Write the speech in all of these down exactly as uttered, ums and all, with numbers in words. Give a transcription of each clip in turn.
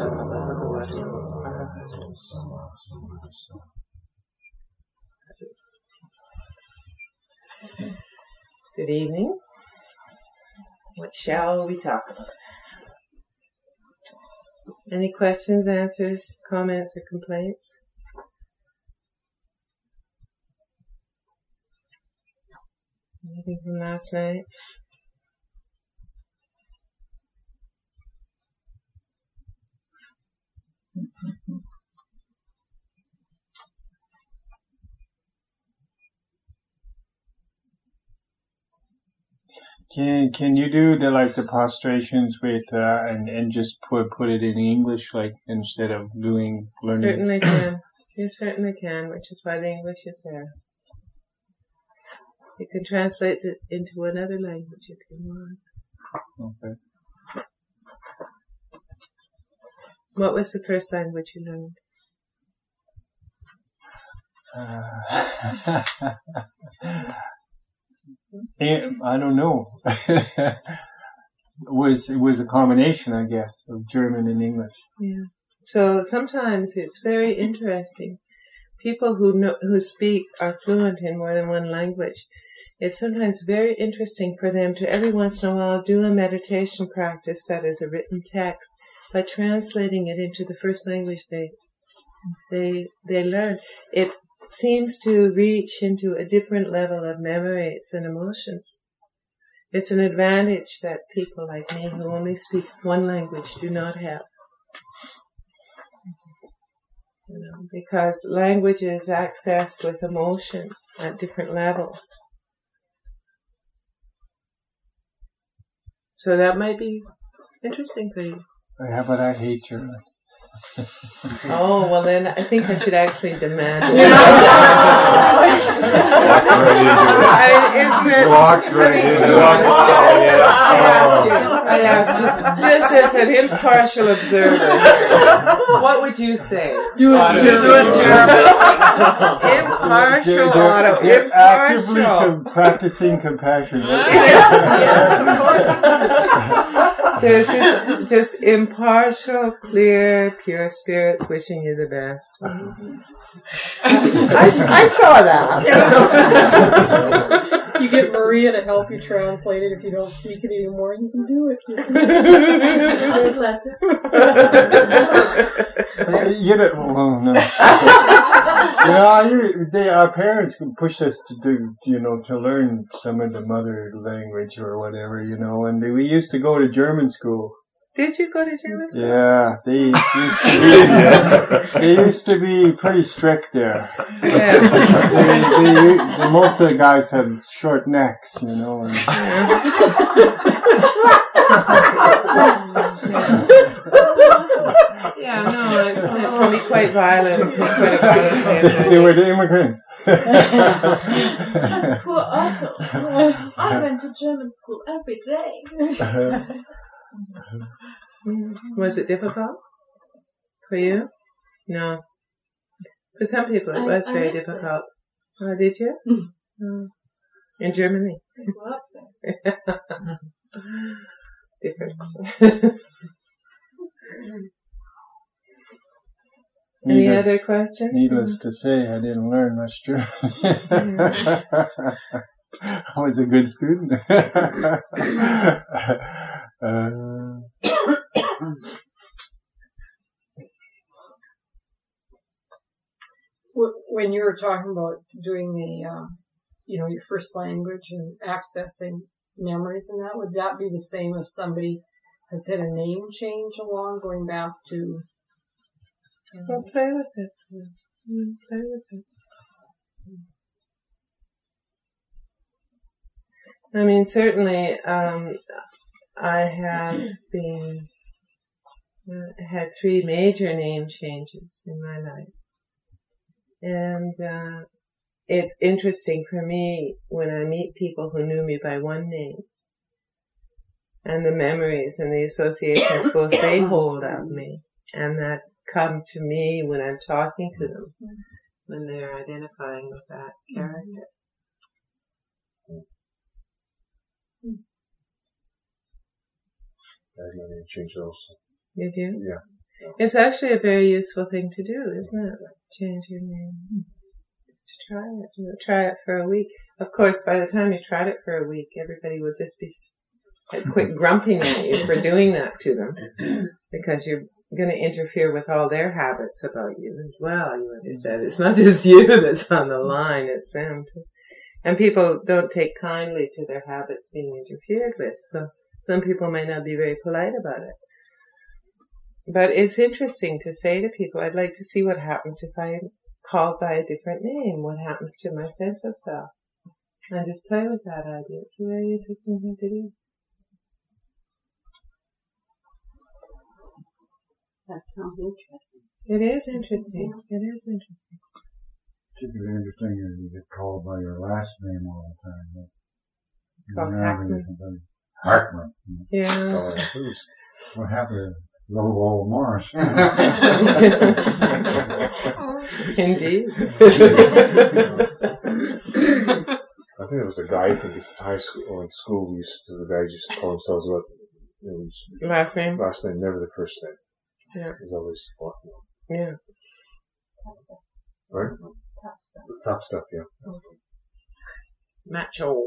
Good evening. What shall we talk about? Any questions, answers, comments, or complaints? Anything from last night? Can can you do the like the prostrations with uh, and and just put put it in English, like instead of doing learning? Certainly can. You certainly can, which is why the English is there. You can translate it into another language if you want. Okay. What was the first language you learned? Uh, I don't know. it was it was a combination, I guess, of German and English. Yeah. So sometimes it's very interesting. People who know, who speak are fluent in more than one language. It's sometimes very interesting for them to every once in a while do a meditation practice that is a written text by translating it into the first language they they they learn. It seems to reach into a different level of memories and emotions. It's an advantage that people like me who only speak one language do not have. You know, because language is accessed with emotion at different levels. So that might be interesting for you. How about I hate German? Oh, well then I think I should actually demand it. Walked right into it. I, isn't it? Walked right into it. I asked you, just as an impartial observer, what would you say? Do it, do it, German. Impartial, They're, Otto. they're, they're actively Impartial. com- practicing compassion. Right? Yes, of course. There's just, just impartial, clear, pure spirits wishing you the best. I, I saw that. You get Maria to help you translate it if you don't speak it anymore. You can do it. You can You know, well, no. you know, you, they, our parents pushed us to do, you know, to learn some of the mother language or whatever, you know, and they, we used to go to German school. Did you go to German school? Yeah, they used to be, they used to be pretty strict there. Yeah. they, they, they, most of the guys had short necks, you know. And Yeah, no, it's, it can be quite violent. It can be quite a violent they were the immigrants. Poor Otto. I went to German school every day. Was it difficult for you? No. For some people it was I, I very lived difficult. Oh, did you? Mm. Oh. In Germany? I grew up there. Different. Any Needless, other questions? needless to say, I didn't learn much German. I was a good student. uh, When you were talking about doing the, uh, you know, your first language and accessing memories and that, would that be the same if somebody has had a name change along, going back to? Um, Well, play with it. Mm, play with it. I mean, certainly, um, I have been, uh, had three major name changes in my life. And, uh, it's interesting for me when I meet people who knew me by one name and the memories and the associations both they hold of me and that come to me when I'm talking to them, when they're identifying with that character. I had my name changed also. Did you? Yeah. It's actually a very useful thing to do, isn't it? Change your name. To try it. You know, try it for a week. Of course, by the time you tried it for a week, everybody will just be quit grumping at you for doing that to them, because you're going to interfere with all their habits about you as well. You understand? It's not just you that's on the line; it's them too. And people don't take kindly to their habits being interfered with, so some people may not be very polite about it. But it's interesting to say to people, I'd like to see what happens if I'm called by a different name. What happens to my sense of self? And just play with that idea. It's a very interesting thing to do. That sounds interesting. It is interesting. It is interesting. Particularly interesting is you get called by your last name all the time. Like, Called Hackman. Hartman. Yeah. So, who's, what happened to little old Morris? Indeed. I think it was a guy from this high school, or in school, we used to, the guys used to call themselves what, you know, used to- Last name? last name, never the first name. Yeah. It was always, what, Yeah. right? Tough stuff. The top stuff, yeah. Macho.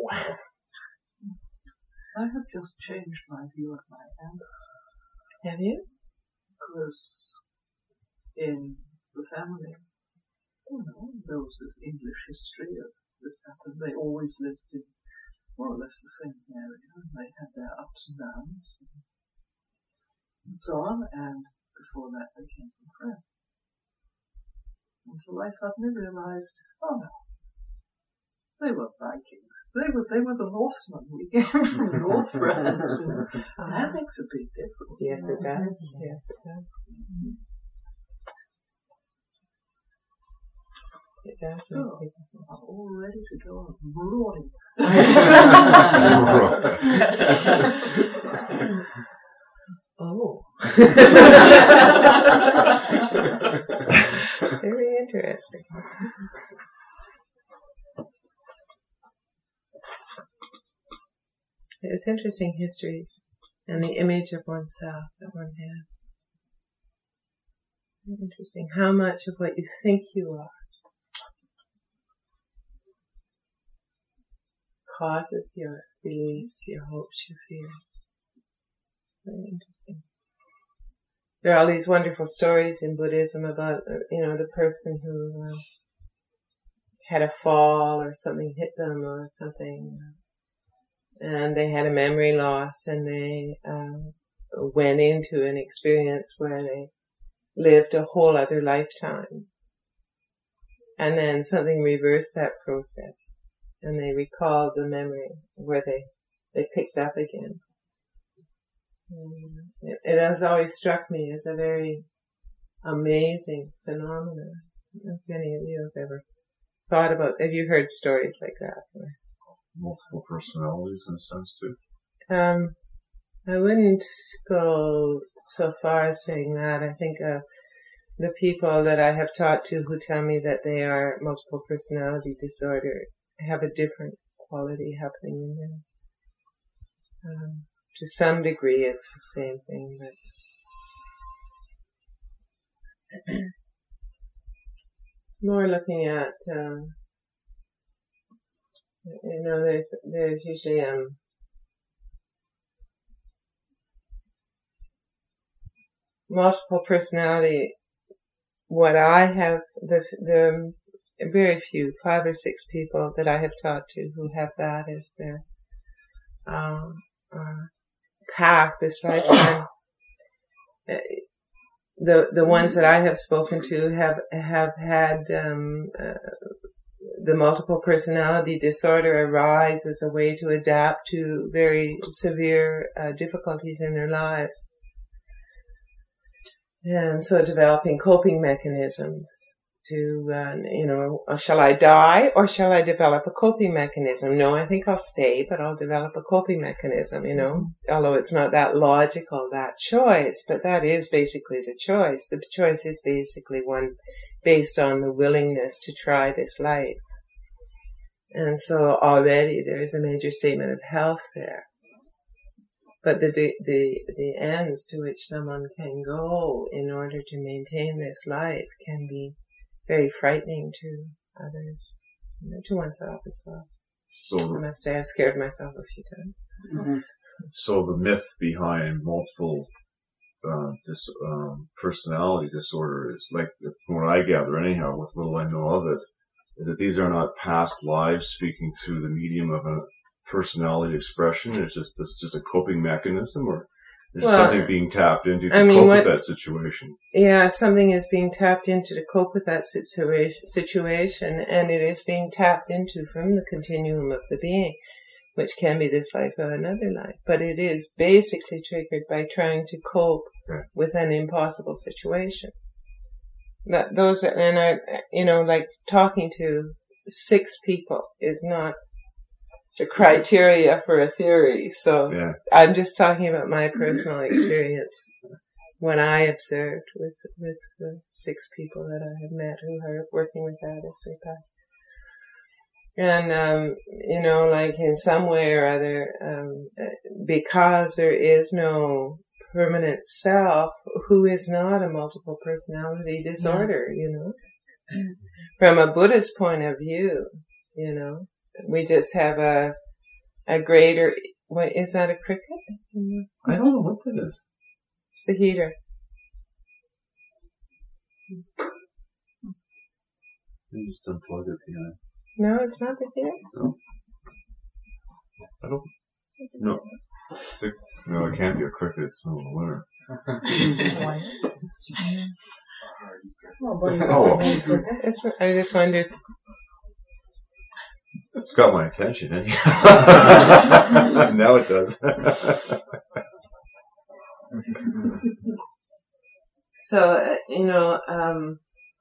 I have just changed my view of my ancestors, Have you? because in the family, you know, there was this English history of this happened. They always lived in more or less the same area, and they had their ups and downs, and so on, and before that they came from France. Until I suddenly realized, oh no, they were Vikings. They were they were the Norsemen. We came from North France. And that makes a big difference. Yes, it does. Yes, it does. It does. So, I'm all ready to go on rolling. Oh. Very interesting. It's interesting histories and the image of oneself that one has. Very interesting. How much of what you think you are causes your beliefs, your hopes, your fears. Very interesting. There are all these wonderful stories in Buddhism about, you know, the person who uh, had a fall or something hit them or something, and they had a memory loss, and they uh, went into an experience where they lived a whole other lifetime, and then something reversed that process, and they recalled the memory where they they picked up again. It, it has always struck me as a very amazing phenomenon. I don't know if any of you have ever thought about, have you heard stories like that? Multiple personalities in a sense too. Um, I wouldn't go so far as saying that. I think uh, the people that I have talked to who tell me that they are multiple personality disorder have a different quality happening in them. Um, to some degree, it's the same thing, but more looking at, um, you know, there's there's usually um. multiple personality. What I have, the the very few, five or six people that I have talked to who have that as their um, uh, path this lifetime. The the ones that I have spoken to have have had um, uh, the multiple personality disorder arise as a way to adapt to very severe uh, difficulties in their lives. And so developing coping mechanisms to, uh, you know, shall I die or shall I develop a coping mechanism? No, I think I'll stay, but I'll develop a coping mechanism, you know, mm-hmm. Although it's not that logical, that choice, but that is basically the choice. The choice is basically one based on the willingness to try this life. And so already there is a major statement of health there. But the, the, the, the ends to which someone can go in order to maintain this life can be very frightening to others, you know, to oneself as well. So I must say I've scared myself a few times. Mm-hmm. So the myth behind multiple uh, dis, um, personality disorder is, like, from what I gather anyhow, with little I know of it, is that these are not past lives speaking through the medium of a personality expression. It's just it's just a coping mechanism, or there's Well, something being tapped into to I mean, cope what- with that situation. Yeah, something is being tapped into to cope with that situa- situation, and it is being tapped into from the continuum of the being, which can be this life or another life. But it is basically triggered by trying to cope Right. with an impossible situation. That those are, and I, you know, like talking to six people is not the criteria for a theory. So Yeah. I'm just talking about my personal experience. When I observed with with the six people that I have met who are working with that S A P A. And, um, you know, like in some way or other, um, because there is no permanent self who is not a multiple personality disorder, you know. From a Buddhist point of view, you know, we just have a, a greater, what, is that a cricket? I don't know what that is. It's the heater. You just unplug it behind. No, it's not the heater. No. I don't. No. It's a- no, it can't be a cricket. It's no winner. Oh, boy, Oh. It's, I just wondered. It's got my attention. Eh? Now it does. So, uh, you know, um,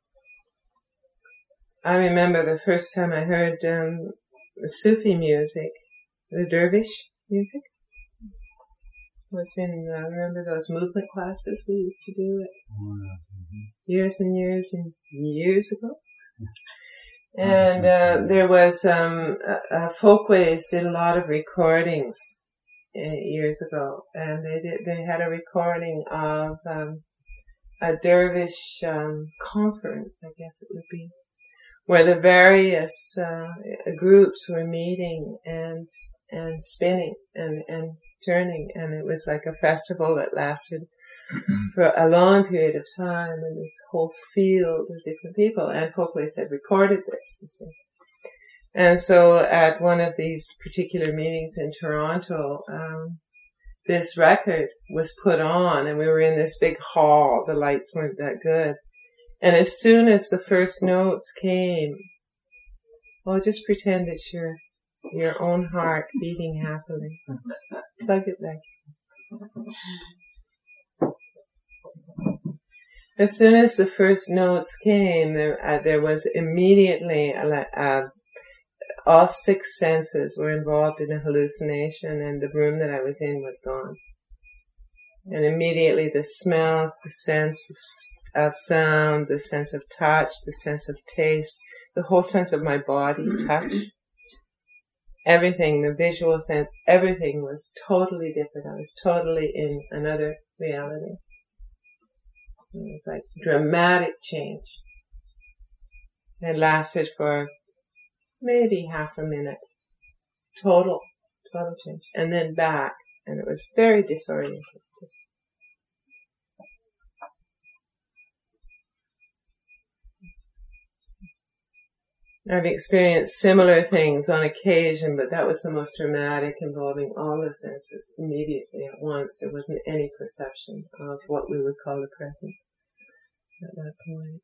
I remember the first time I heard um, Sufi music, the dervish music, was in, uh, remember those movement classes we used to do it years and years and years ago? And uh, there was, um, uh, Folkways did a lot of recordings uh, years ago, and they did, they had a recording of um, a dervish um, conference, I guess it would be, where the various uh, groups were meeting and and spinning and and turning, and it was like a festival that lasted for a long period of time, and this whole field of different people. And Folkways had recorded this, you see. And so at one of these particular meetings in Toronto, um, this record was put on, and we were in this big hall. The lights weren't that good. And as soon as the first notes came, well, just pretend it's your, your own heart beating happily. Plug it back. As soon as the first notes came, there, uh, there was immediately, a, uh, all six senses were involved in a hallucination, and the room that I was in was gone. And immediately the smells, the sense of, of sound, the sense of touch, the sense of taste, the whole sense of my body, touch, everything, the visual sense, everything was totally different. I was totally in another reality. It was like dramatic change. It lasted for maybe half a minute. Total, total change. And then back. And it was very disorienting. Just I've experienced similar things on occasion, but that was the most dramatic, involving all the senses immediately at once. There wasn't any perception of what we would call the present at that point.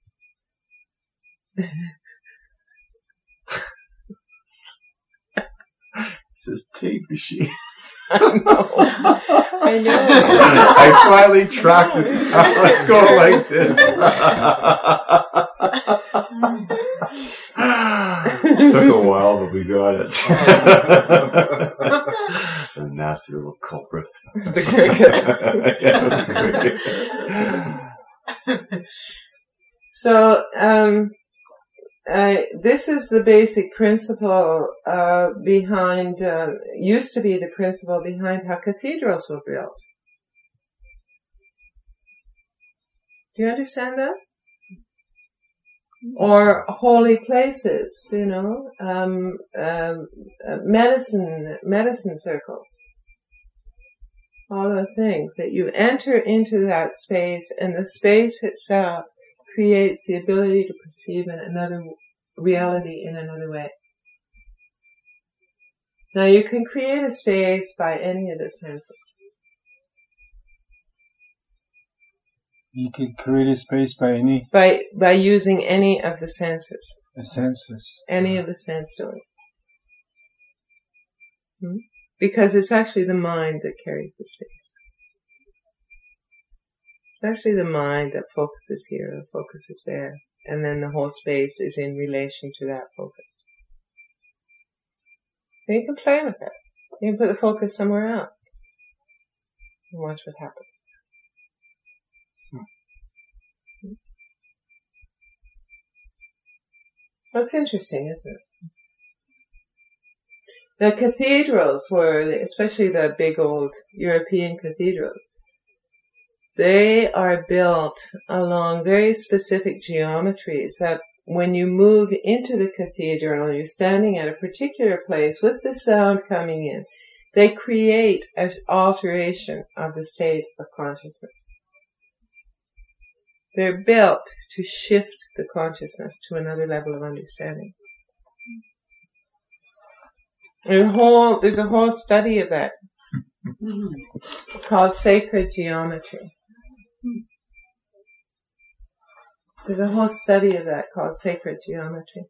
It's this tape machine. I know. I know. I finally tracked it. Let's go like this. Took a while, but we got it. A nasty little culprit. The cricket. Yeah, the cricket. So, um, uh, this is the basic principle uh, behind, uh, used to be the principle behind how cathedrals were built. Do you understand that? Or holy places, you know, um, um, uh, medicine, medicine circles. All those things, that you enter into that space, and the space itself creates the ability to perceive another reality in another way. Now you can create a space by any of the senses. You can create a space by any By, by using any of the senses. the senses. Any of the sense doors. Hmm? Because it's actually the mind that carries the space. It's actually the mind that focuses here or focuses there. And then the whole space is in relation to that focus. And you can play with it. You can put the focus somewhere else. And watch what happens. Hmm. That's interesting, isn't it? The cathedrals were, especially the big old European cathedrals, they are built along very specific geometries that when you move into the cathedral, you're standing at a particular place with the sound coming in, they create an alteration of the state of consciousness. They're built to shift the consciousness to another level of understanding. There's a whole, there's a whole study of that called sacred geometry. There's a whole study of that called sacred geometry.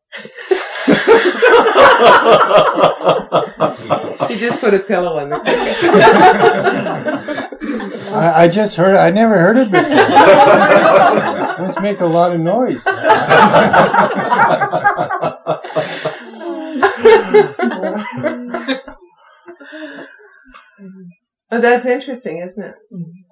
She just put a pillow on the I, I just heard. I never heard it before. Let's make a lot of noise. Oh, that's interesting, isn't it?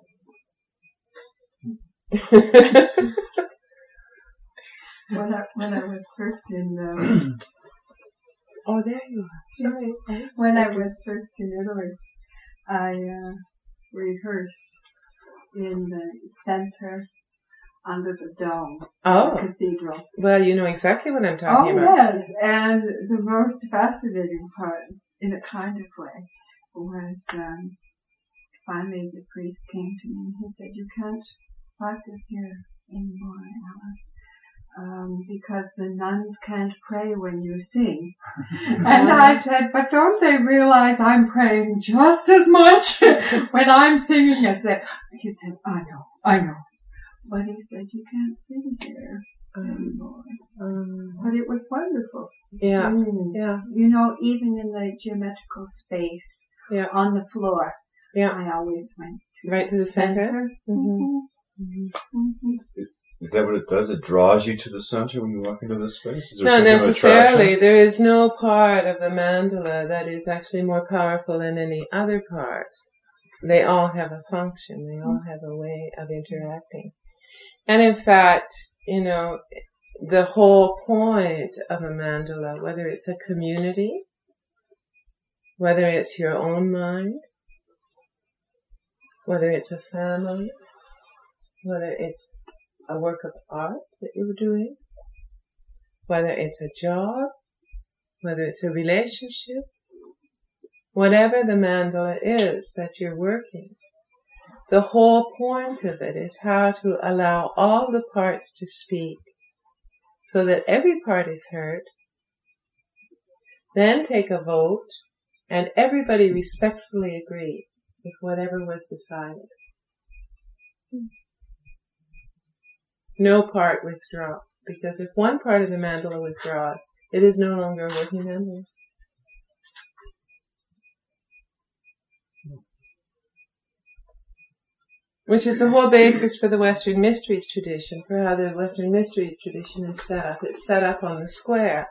When I, when I was first in, um, Oh, there you are. Sorry. when I was first in Italy, I uh, rehearsed in the center under the dome of Oh, the cathedral. well, you know exactly what I'm talking Oh about. yes, and the most fascinating part, in a kind of way, was um, finally the priest came to me and he said, "You can't practice here anymore, Alice, um, because the nuns can't pray when you sing." And I said, "But don't they realize I'm praying just as much when I'm singing as they?" He said, "I know, I know." But he said, "You can't sing here anymore." Um, But it was wonderful. yeah, Mm. yeah, You know, even in the geometrical space yeah, on the floor, yeah. I always went to Right to the the center. center. Mhm. Mhm. Mhm. Is that what it does? It draws you to the center when you walk into this space? Is there Not some kind of necessarily. attraction? There is no part of the mandala that is actually more powerful than any other part. They all have a function. They all have a way of interacting. And in fact, you know, the whole point of a mandala, whether it's a community, whether it's your own mind, whether it's a family, whether it's a work of art that you're doing, whether it's a job, whether it's a relationship, whatever the mandala is that you're working, the whole point of it is how to allow all the parts to speak so that every part is heard, then take a vote, and everybody respectfully agree with whatever was decided. No part withdraw, because if one part of the mandala withdraws, it is no longer a working mandala. Which is the whole basis for the Western Mysteries tradition, for how the Western Mysteries tradition is set up. It's set up on the square.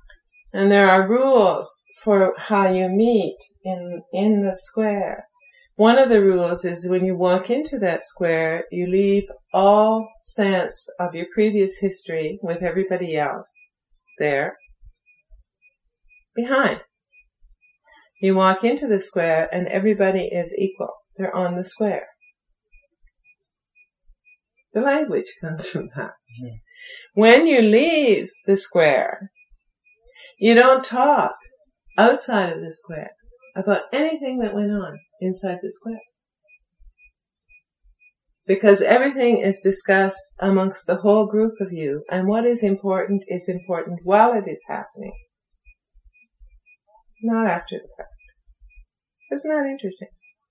And there are rules for how you meet in, in the square. one of the rules is when you walk into that square, you leave all sense of your previous history with everybody else there behind. You walk into the square and everybody is equal. They're on the square. The language comes from that. Mm-hmm. When you leave the square, you don't talk outside of the square about anything that went on inside the square. Because everything is discussed amongst the whole group of you, and what is important is important while it is happening, not after the fact. Isn't that interesting?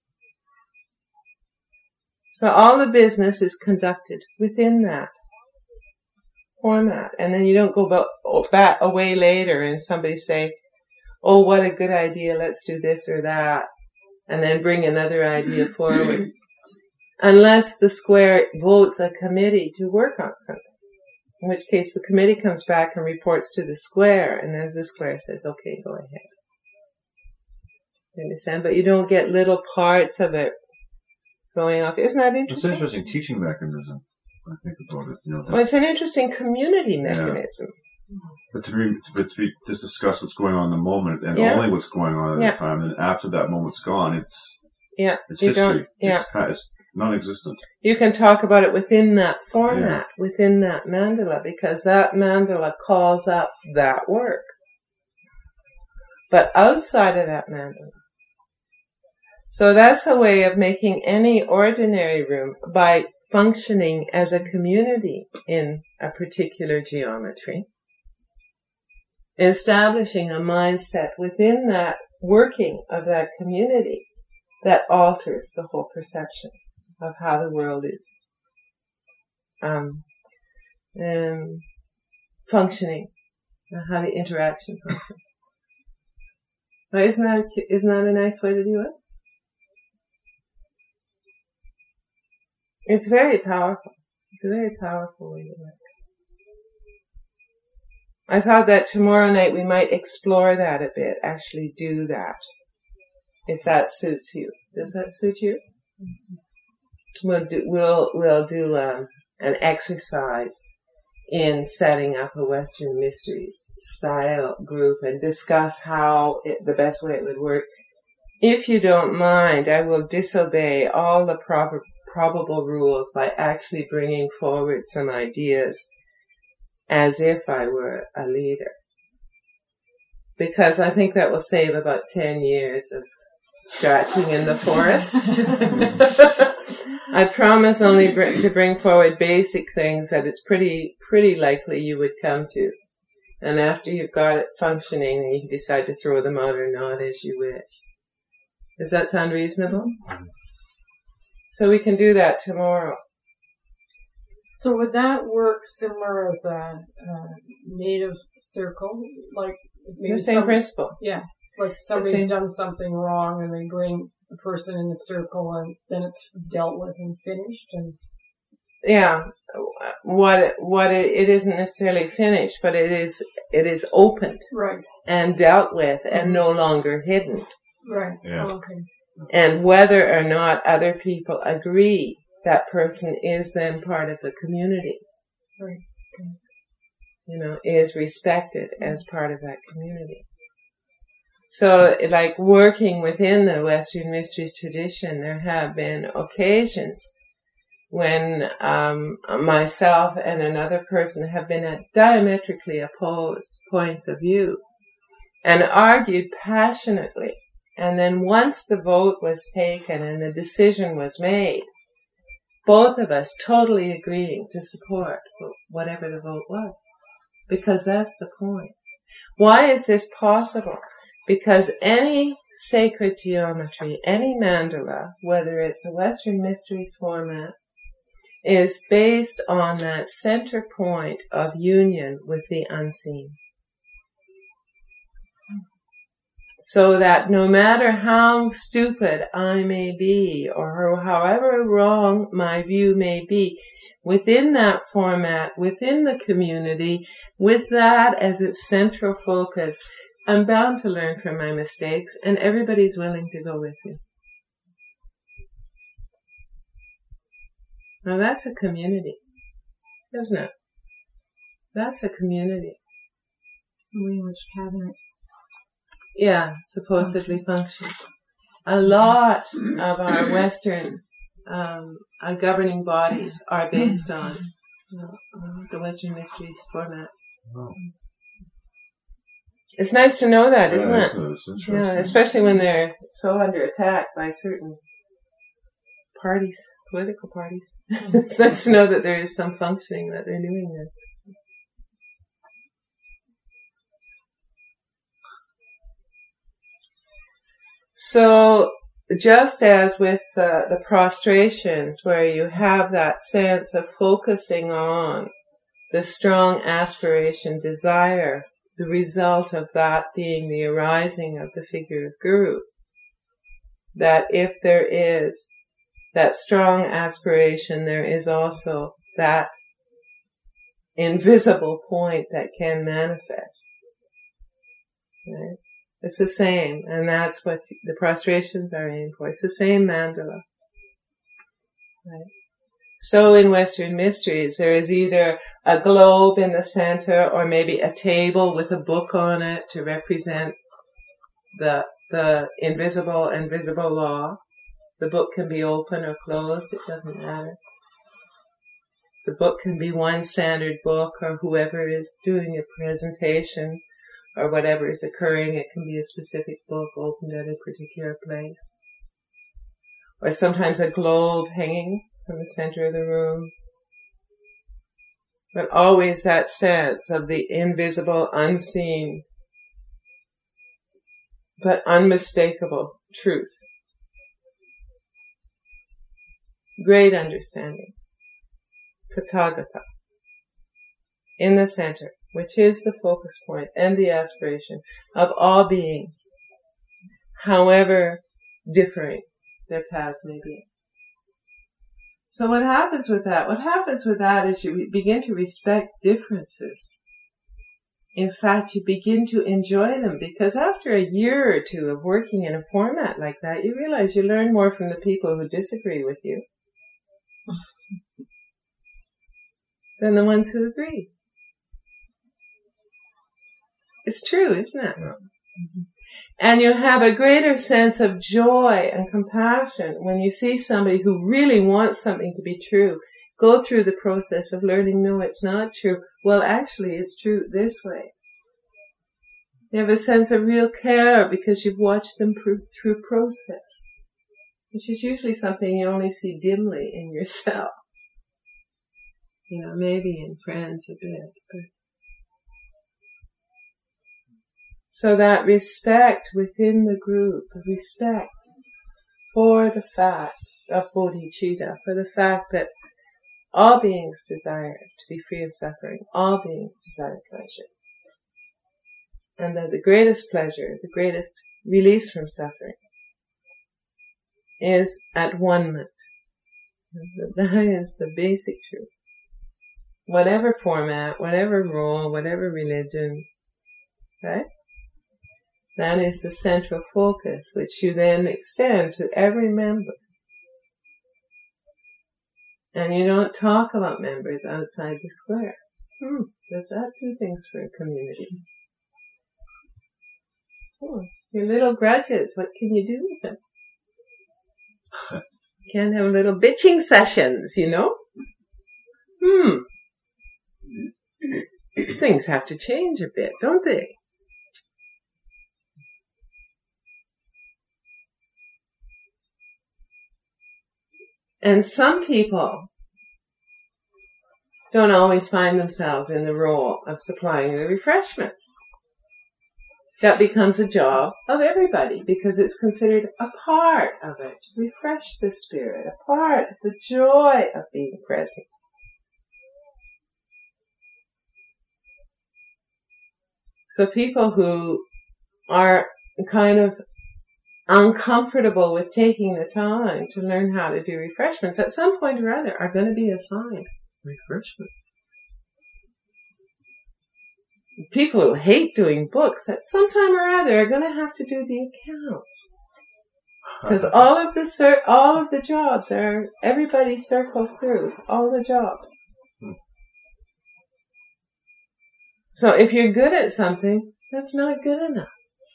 So all the business is conducted within that format, and then you don't go about, back away later and somebody say, oh, what a good idea, let's do this or that, and then bring another idea forward. Unless the square votes a committee to work on something. In which case the committee comes back and reports to the square, and then the square says, okay, go ahead. You understand? But you don't get little parts of it going off. Isn't that interesting? It's an interesting teaching mechanism, I think about it. You know, well, it's an interesting community mechanism. Yeah. But to be, but to be, just discuss what's going on in the moment, and yeah. only what's going on at yeah. the time, and after that moment's gone, it's, yeah. it's you history. Don't, yeah. It's, it's non-existent. You can talk about it within that format, yeah. within that mandala, because that mandala calls up that work. But outside of that mandala. So that's a way of making any ordinary room by functioning as a community in a particular geometry, establishing a mindset within that working of that community that alters the whole perception of how the world is um, um, functioning, how the interaction functions. Well, isn't that a, isn't that a nice way to do it? It's very powerful. It's a very powerful way to work. I thought that tomorrow night we might explore that a bit, actually do that, if that suits you. Does that suit you? We'll do, we'll, we'll do um, an exercise in setting up a Western Mysteries style group and discuss how it, the best way it would work. If you don't mind, I will disobey all the proper, probable rules by actually bringing forward some ideas as if I were a leader. Because I think that will save about ten years of scratching in the forest. I promise only br- to bring forward basic things that it's pretty, pretty likely you would come to. And after you've got it functioning, then you can decide to throw them out or not as you wish. Does that sound reasonable? So we can do that tomorrow. So would that work similar as a, a native circle? Like maybe the same some, principle. Yeah. Like somebody's done something wrong and they bring the person in the circle and then it's dealt with and finished and yeah. What it, what it, it isn't necessarily finished, but it is it is opened. Right. And dealt with and no longer hidden. Right. Yeah. Oh, okay. And whether or not other people agree, that person is then part of the community. Right. Okay. You know, is respected as part of that community. So, like working within the Western Mysteries tradition, there have been occasions when um, myself and another person have been at diametrically opposed points of view and argued passionately. And then once the vote was taken and the decision was made, both of us totally agreeing to support whatever the vote was. Because that's the point. Why is this possible? Because any sacred geometry, any mandala, whether it's a Western Mysteries format, is based on that center point of union with the unseen. So that no matter how stupid I may be, or however wrong my view may be, within that format, within the community, with that as its central focus, I'm bound to learn from my mistakes, and everybody's willing to go with me. Now that's a community, isn't it? That's a community. It's the way in which cabinet. Yeah, supposedly functions. A lot of our Western um, uh, governing bodies are based on you know, uh, the Western Mysteries formats. Oh. It's nice to know that, isn't Yeah, it? it's- it's interesting. Yeah, especially when they're so under attack by certain parties, political parties. It's nice to know that there is some functioning that they're doing there. So, just as with the, the prostrations, where you have that sense of focusing on the strong aspiration, desire, the result of that being the arising of the figure of Guru, that if there is that strong aspiration, there is also that invisible point that can manifest. Right? It's the same, and that's what the prostrations are aimed for. It's the same mandala. Right? So in Western Mysteries, there is either a globe in the center or maybe a table with a book on it to represent the the invisible and visible law. The book can be open or closed, it doesn't matter. The book can be one standard book, or whoever is doing a presentation or whatever is occurring, it can be a specific book opened at a particular place. Or sometimes a globe hanging from the center of the room. But always that sense of the invisible, unseen, but unmistakable truth. Great understanding. Tathagata. In the center, which is the focus point and the aspiration of all beings, however differing their paths may be. So what happens with that? What happens with that is you begin to respect differences. In fact, you begin to enjoy them, because after a year or two of working in a format like that, you realize you learn more from the people who disagree with you than the ones who agree. It's true, isn't it? Yeah. Mm-hmm. And you have a greater sense of joy and compassion when you see somebody who really wants something to be true go through the process of learning, no, it's not true. Well, actually, it's true this way. You have a sense of real care because you've watched them pr- through process, which is usually something you only see dimly in yourself. You know, maybe in friends a bit, but so that respect within the group, respect for the fact of bodhicitta, for the fact that all beings desire to be free of suffering, all beings desire pleasure. And that the greatest pleasure, the greatest release from suffering is at one-ment. That is the basic truth. Whatever format, whatever role, whatever religion, right? That is the central focus, which you then extend to every member. And you don't talk about members outside the square. Hmm, does that do things for a community? Oh, your little grudges, what can you do with them? Can't have little bitching sessions, you know? Hmm. Things have to change a bit, don't they? And some people don't always find themselves in the role of supplying the refreshments. That becomes a job of everybody because it's considered a part of it. Refresh the spirit, a part of the joy of being present. So people who are kind of uncomfortable with taking the time to learn how to do refreshments, at some point or other are going to be assigned refreshments. People who hate doing books, at some time or other are going to have to do the accounts. Because all of the cir- all of the jobs are, everybody circles through all the jobs. Hmm. So if you're good at something, that's not good enough.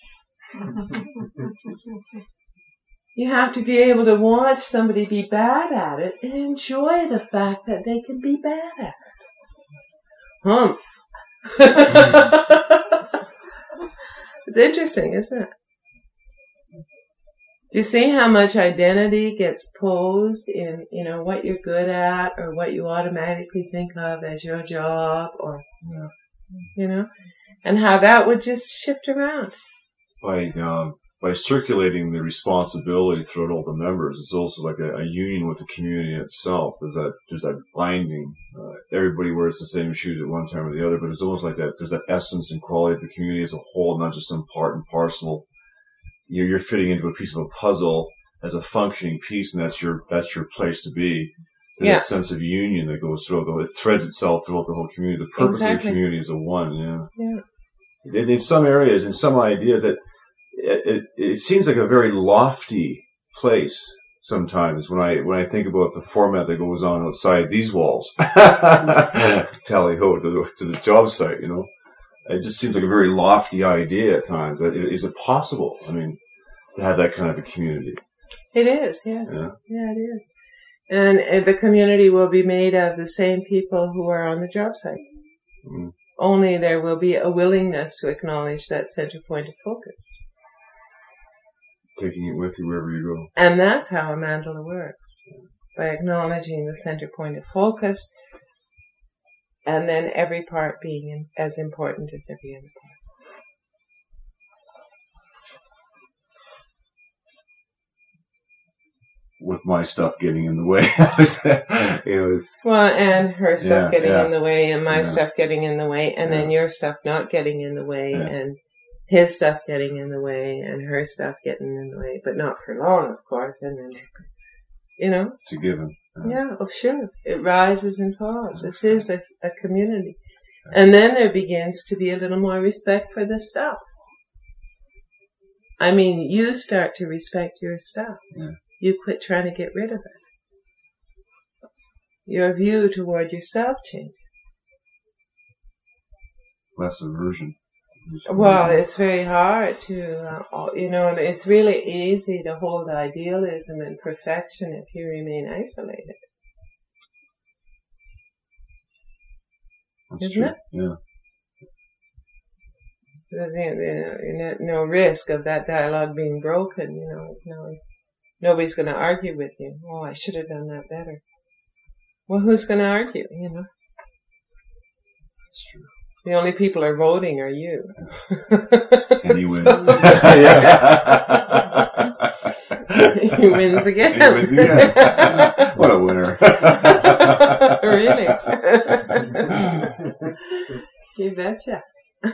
You have to be able to watch somebody be bad at it and enjoy the fact that they can be bad at it. Humph. It's interesting, isn't it? Do you see how much identity gets posed in, you know, what you're good at or what you automatically think of as your job or, you know, and how that would just shift around. By, um, by circulating the responsibility throughout all the members, it's also like a, a union with the community itself. There's that, there's that binding. Uh, everybody wears the same shoes at one time or the other, but it's almost like that, there's that essence and quality of the community as a whole, not just some part and parcel. You're, you're fitting into a piece of a puzzle as a functioning piece, and that's your, that's your place to be. There's Yeah. that sense of union that goes through, though it threads itself throughout the whole community. The purpose Exactly. of the community is a one, yeah. Yeah. In, in some areas, in some ideas, that it, it, it seems like a very lofty place sometimes when I when I think about the format that goes on outside these walls. Tally ho to the to the job site, you know. It just seems like a very lofty idea at times. But is it possible? I mean, to have that kind of a community? It is, yes. Yeah. Yeah, it is. And uh, the community will be made of the same people who are on the job site. Mm. Only there will be a willingness to acknowledge that center point of focus. Taking it with you wherever you go. And that's how a mandala works. By acknowledging the center point of focus, and then every part being in, as important as every other part. With my stuff getting in the way. It was, Well, and her stuff Yeah, getting yeah. in the way, and my Yeah. stuff getting in the way, and then your stuff not getting in the way, Yeah. and his stuff getting in the way, and her stuff getting in the way, but not for long, of course, and then, you know, it's a given. Uh, yeah, oh sure, it rises and falls. This is a, a community. And then there begins to be a little more respect for the stuff. I mean, you start to respect your stuff. Yeah. You quit trying to get rid of it. Your view toward yourself changes. Less aversion. Well, it's very hard to, uh, you know, it's really easy to hold idealism and perfection if you remain isolated. That's Isn't true. it? Yeah. There's you know, no risk of that dialogue being broken, you know. No, it's, nobody's going to argue with you. Oh, I should have done that better. Well, who's going to argue, you know? That's true. The only people are voting are you. And he wins. He wins again. He wins again. What a winner. Really? You betcha.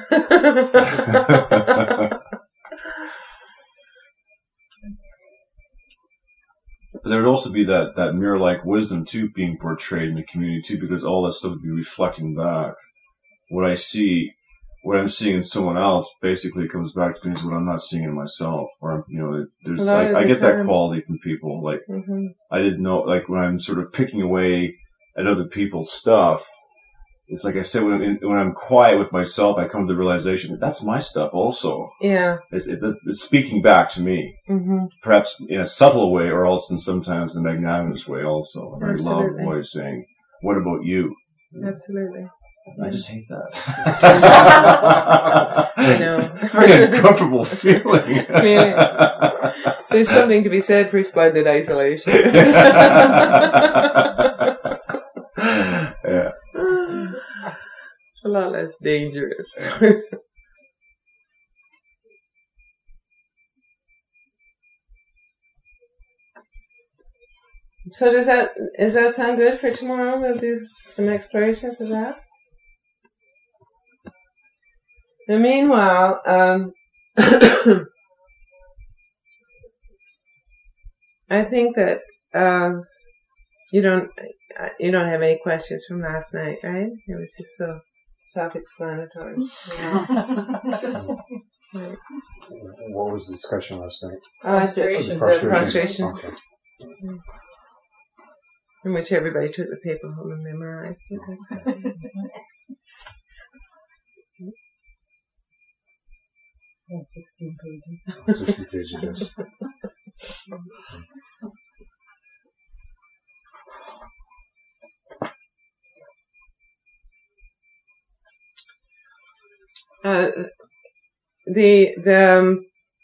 There would also be that, that mirror-like wisdom too being portrayed in the community too, because all that stuff would be reflecting back. What I see, what I'm seeing in someone else basically comes back to me as what I'm not seeing in myself. Or, you know, there's, A lot like, of I the get that time. quality from people. Like, Mm-hmm. I didn't know, like, when I'm sort of picking away at other people's stuff, it's like I said, when, when I'm quiet with myself, I come to the realization that that's my stuff also. Yeah. It's, it, it's speaking back to me. Mm-hmm. Perhaps in a subtle way, or also sometimes in a magnanimous way also. A very Absolutely. loud voice saying, what about you? Absolutely. I just hate that. I know. Very uncomfortable feeling. Really? There's something to be said for splendid isolation. Yeah. It's a lot less dangerous. So does that, does that sound good for tomorrow? We'll do some explorations of that. And meanwhile, um, I think that, um, you don't, you don't have any questions from last night, right? It was just so self-explanatory. Yeah. Right. What was the discussion last night? Uh, it's just Prostration. the prostrations, Okay. in which everybody took the paper home and memorized it. Yeah, sixteen pages. Sixty pages, yes. Uh, the the um,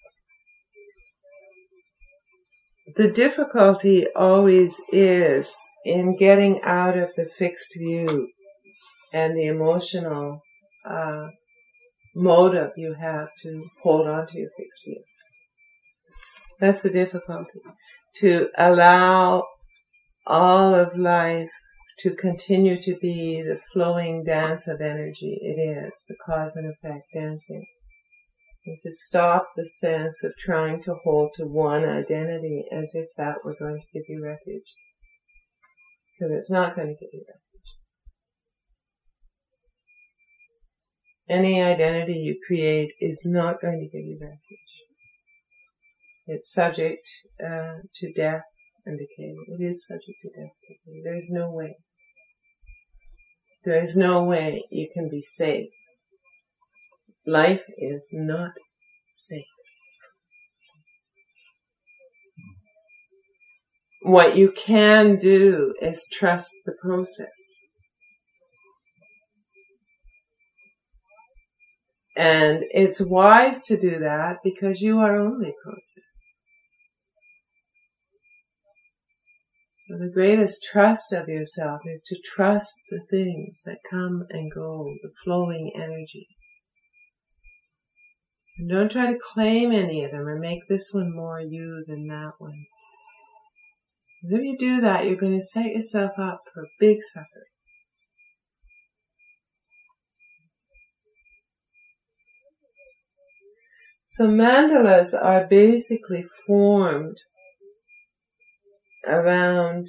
the difficulty always is in getting out of the fixed view and the emotional uh, motive you have to hold on to your fixed view. That's the difficulty. To allow all of life to continue to be the flowing dance of energy it is, the cause and effect dancing. And to stop the sense of trying to hold to one identity as if that were going to give you refuge. Because it's not going to give you refuge. Any identity you create is not going to give you refuge. It's subject uh, to death and decay. It is subject to death and decay. There is no way. There is no way you can be safe. Life is not safe. What you can do is trust the process. And it's wise to do that because you are only process. So the greatest trust of yourself is to trust the things that come and go, the flowing energy. And don't try to claim any of them or make this one more you than that one. Because if you do that, you're going to set yourself up for big suffering. So mandalas are basically formed around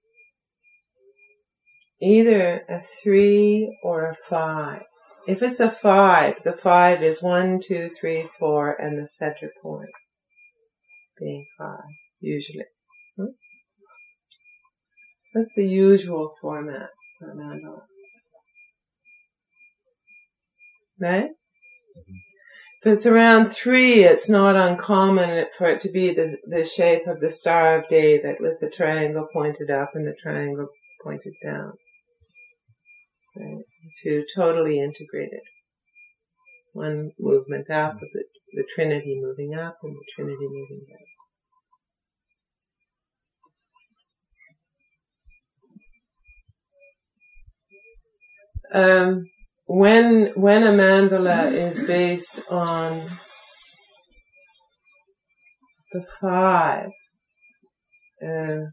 either a three or a five. If it's a five, the five is one, two, three, four, and the center point being five, usually. Hmm? That's the usual format for a mandala. Right? Mm-hmm. If it's around three, it's not uncommon for it to be the, the shape of the Star of David with the triangle pointed up and the triangle pointed down. Right? To totally integrate it. One movement up, the, the Trinity moving up and the Trinity moving down. Um, when, when a mandala is based on the five, uh,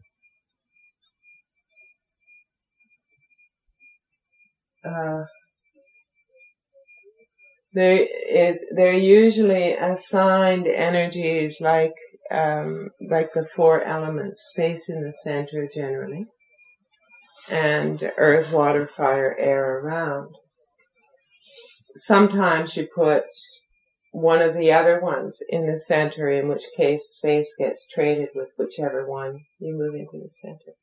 uh, they, it, they're usually assigned energies like, um, like the four elements, space in the center generally, and earth, water, fire, air around. Sometimes you put one of the other ones in the center, in which case space gets traded with whichever one you move into the center.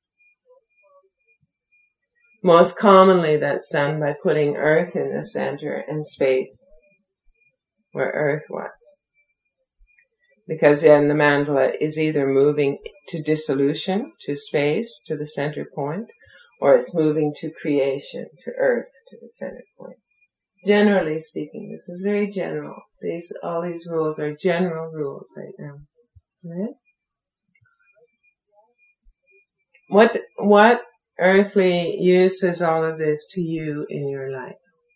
Most commonly that's done by putting earth in the center and space where earth was. Because then the mandala is either moving to dissolution, to space, to the center point, or it's moving to creation, to earth, to the center point. Generally speaking, this is very general. These, all these rules are general rules right now. Right? What, what earthly use is all of this to you in your life?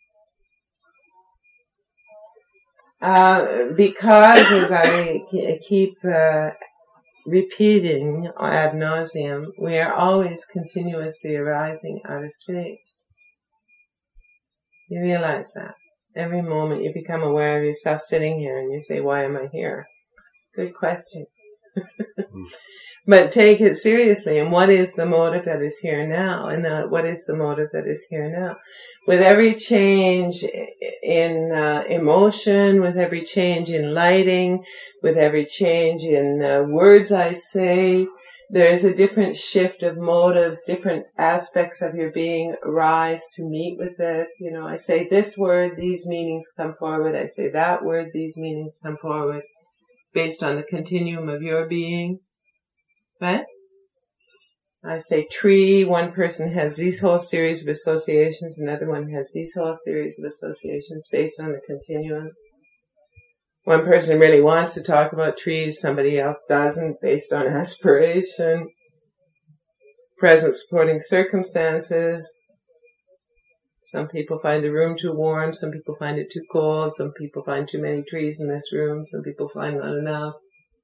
Uh, because as I keep, uh, repeating ad nauseum, we are always continuously arising out of space. You realize that. Every moment you become aware of yourself sitting here and you say, why am I here? Good question. But take it seriously. And what is the motive that is here now? And uh, what is the motive that is here now? With every change in uh, emotion, with every change in lighting, with every change in uh, words I say, there is a different shift of motives, different aspects of your being arise to meet with it. You know, I say this word, these meanings come forward. I say that word, these meanings come forward, based on the continuum of your being. Right? I say tree, one person has these whole series of associations, another one has these whole series of associations based on the continuum. One person really wants to talk about trees, somebody else doesn't, based on aspiration, present supporting circumstances. Some people find the room too warm, some people find it too cold, some people find too many trees in this room, some people find not enough.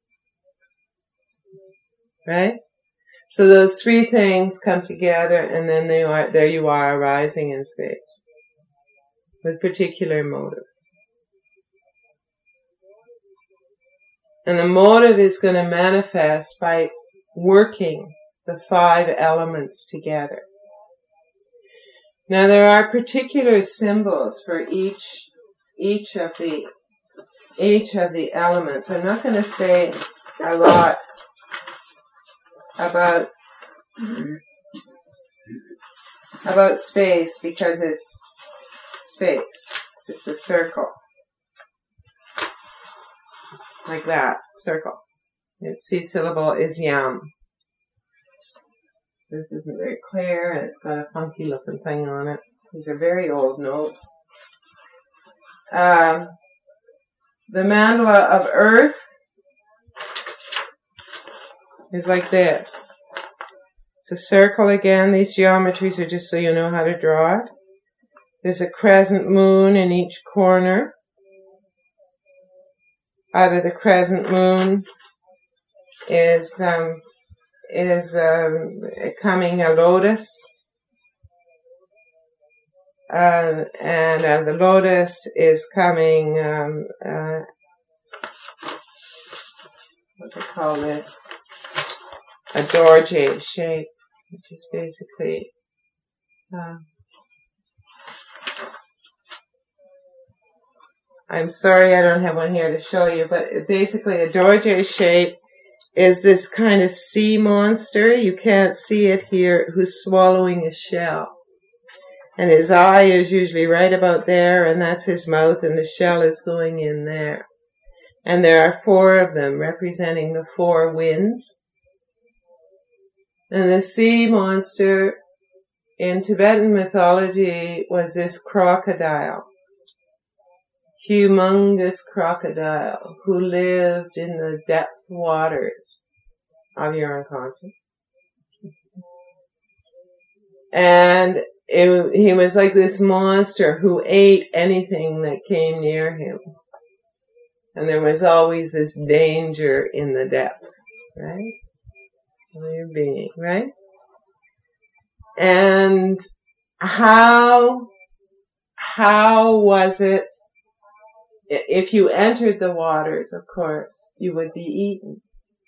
Right? So those three things come together, and then they are, there you are arising in space with particular motive. And the motive is going to manifest by working the five elements together. Now there are particular symbols for each each of the each of the elements. I'm not going to say a lot about about space because it's space. It's just a circle. Like that, circle. Its seed syllable is yam. This isn't very clear, and it's got a funky looking thing on it. These are very old notes. Um, the mandala of earth is like this. It's a circle again. These geometries are just so you know how to draw it. There's a crescent moon in each corner. Out of the crescent moon is um, is um, coming a lotus, uh, and uh, the lotus is coming. Um, uh, what do they call this? A dorje shape, which is basically. Uh, I'm sorry I don't have one here to show you, but basically a dorje shape is this kind of sea monster. You can't see it here, who's swallowing a shell. And his eye is usually right about there, and that's his mouth, and the shell is going in there. And there are four of them representing the four winds. And the sea monster in Tibetan mythology was this crocodile. Humongous crocodile who lived in the depth waters of your unconscious. And it, he was like this monster who ate anything that came near him. And there was always this danger in the depth, right? Of your being, right? And how, how was it? If you entered the waters, of course, you would be eaten.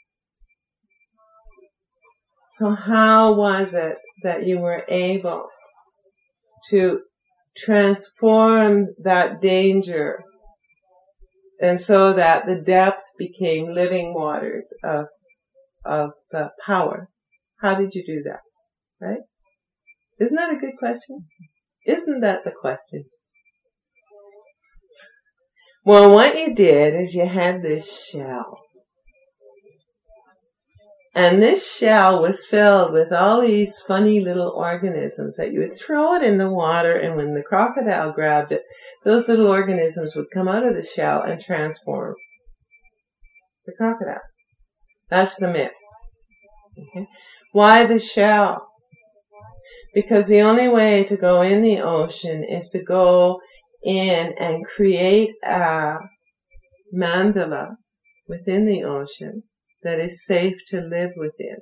So how was it that you were able to transform that danger, and so that the depth became living waters of of uh, power? How did you do that? Right? Isn't that a good question? Isn't that the question? Well, what you did is you had this shell. And this shell was filled with all these funny little organisms that you would throw it in the water, and when the crocodile grabbed it, those little organisms would come out of the shell and transform the crocodile. That's the myth. Okay. Why the shell? Because the only way to go in the ocean is to go in and create a mandala within the ocean that is safe to live within.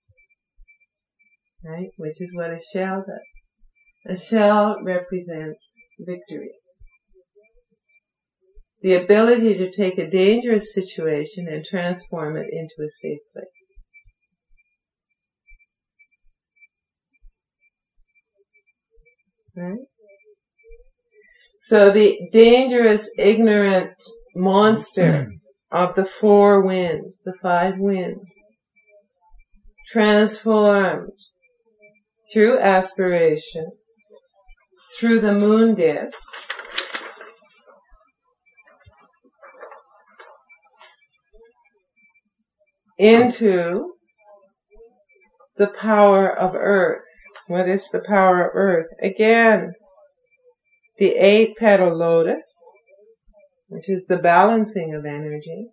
Right? Which is what a shell does. A shell represents victory. The ability to take a dangerous situation and transform it into a safe place. Right? So the dangerous, ignorant monster of the four winds, the five winds, transformed through aspiration, through the moon disk, into the power of earth. What is the power of earth? Again, the eight petal lotus, which is the balancing of energy.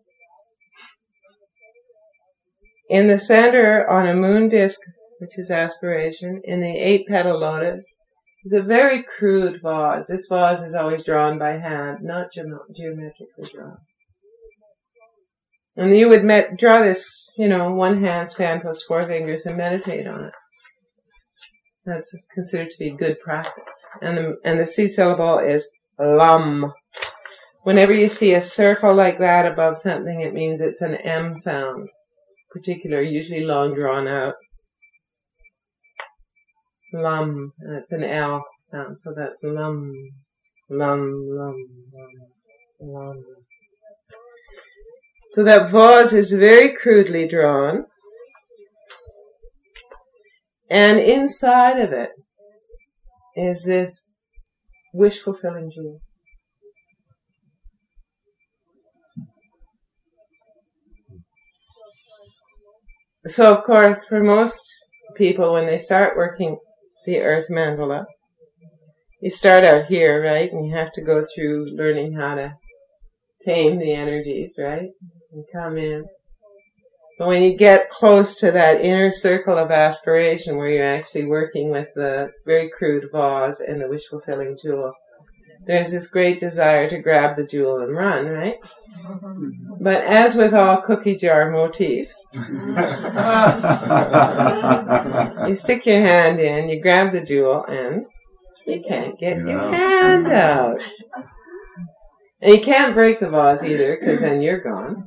In the center, on a moon disk, which is aspiration, in the eight petal lotus, is a very crude vase. This vase is always drawn by hand, not ge- geometrically drawn. And you would met, draw this, you know, one hand span plus four fingers and meditate on it. That's considered to be good practice. And the, and the seed syllable is lam. Whenever you see a circle like that above something, it means it's an M sound. Particular, usually long drawn out. Lam. And it's an L sound, so that's lam. Lam, lam, lam, lam. So that vase is very crudely drawn. And inside of it is this wish-fulfilling jewel. So, of course, for most people, when they start working the earth mandala, you start out here, right? And you have to go through learning how to tame the energies, right? And come in. But when you get close to that inner circle of aspiration where you're actually working with the very crude vase and the wish-fulfilling jewel, there's this great desire to grab the jewel and run, right? But as with all cookie jar motifs, you stick your hand in, you grab the jewel, and you can't get Yeah. your hand out. And you can't break the vase either, because then you're gone.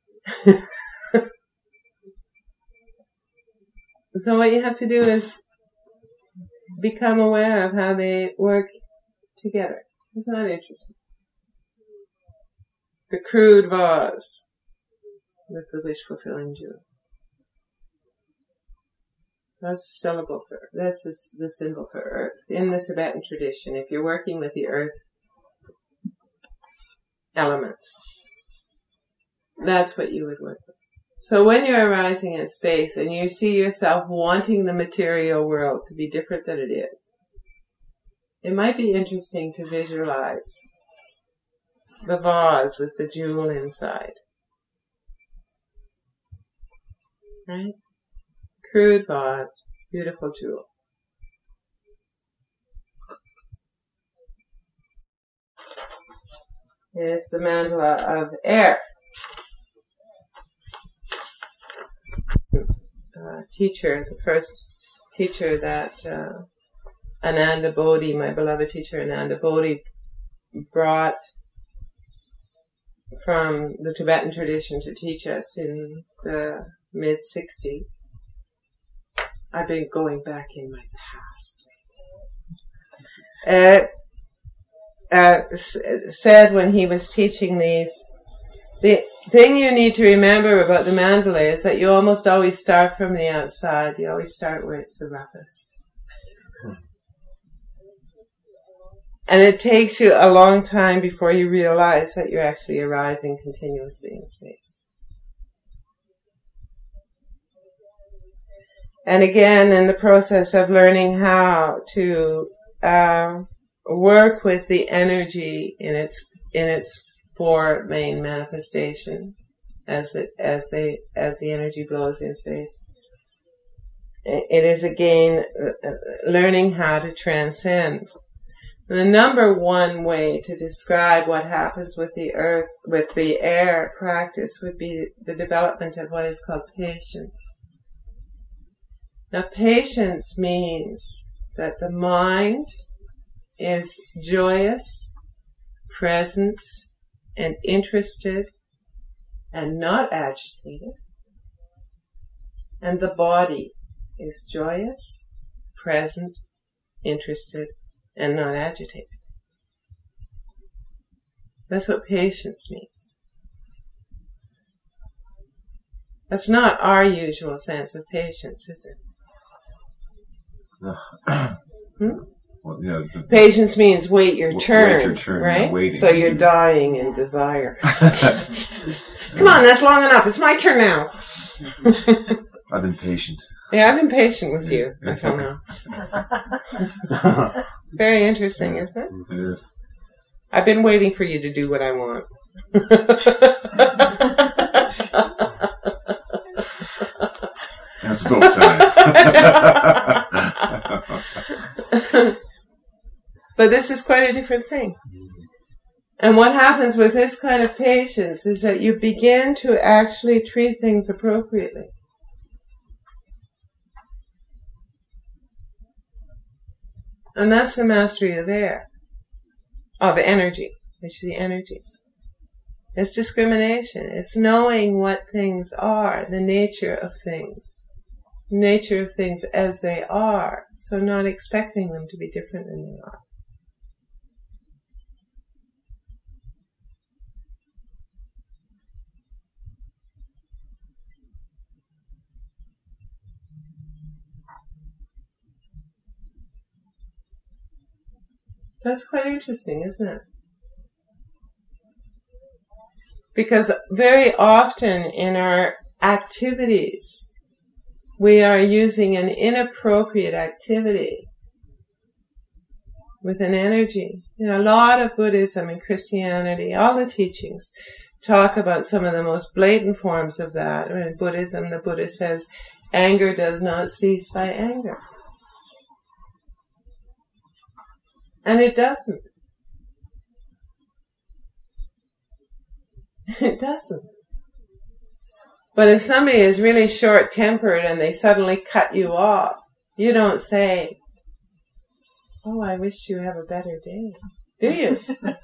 So what you have to do is become aware of how they work together. It's not interesting. The crude vase with the wish-fulfilling jewel. That's the syllable for, that's the, the symbol for earth. In the Tibetan tradition, if you're working with the earth element, that's what you would work with. So when you're arising in space and you see yourself wanting the material world to be different than it is, it might be interesting to visualize the vase with the jewel inside. Right? Crude vase, beautiful jewel. It's the mandala of air. Uh, teacher, the first teacher that uh, Ananda Bodhi, my beloved teacher Ananda Bodhi, brought from the Tibetan tradition to teach us in the mid-sixties. I've been going back in my past. Uh, uh, said when he was teaching these, the thing you need to remember about the mandala is that you almost always start from the outside. You always start where it's the roughest. And it takes you a long time before you realize that you're actually arising continuously in space. And again, in the process of learning how to uh, work with the energy in its in its four main manifestation, as it as they as the energy blows in space, it is again uh, learning how to transcend. The number one way to describe what happens with the earth, with the air practice, would be the development of what is called patience. Now, patience means that the mind is joyous, present, and interested, and not agitated. And the body is joyous, present, interested, and not agitated. That's what patience means. That's not our usual sense of patience, is it? hmm? Well, yeah, the, patience means wait your wait turn, your turn, right? yeah, waiting. So you're dying in desire. Come on, that's long enough. It's my turn now. I've been patient. Yeah, I've been patient with you until now. Very interesting, isn't it? It is. I've been waiting for you to do what I want. It's go time. But this is quite a different thing. And what happens with this kind of patience is that you begin to actually treat things appropriately. And that's the mastery of air, of energy, which is the energy. It's discrimination. It's knowing what things are, the nature of things. Nature of things as they are, so not expecting them to be different than they are. That's quite interesting, isn't it? Because very often in our activities, we are using an inappropriate activity with an energy. You know, a lot of Buddhism and Christianity, all the teachings, talk about some of the most blatant forms of that. In Buddhism, the Buddha says, anger does not cease by anger. And it doesn't. It doesn't. But if somebody is really short-tempered and they suddenly cut you off, you don't say, oh, I wish you have a better day. Do you?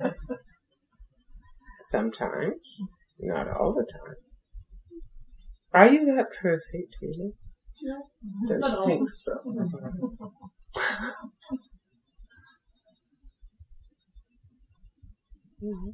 Sometimes. Not all the time. Are you that perfect, really? No. Don't think so. Mm-hmm.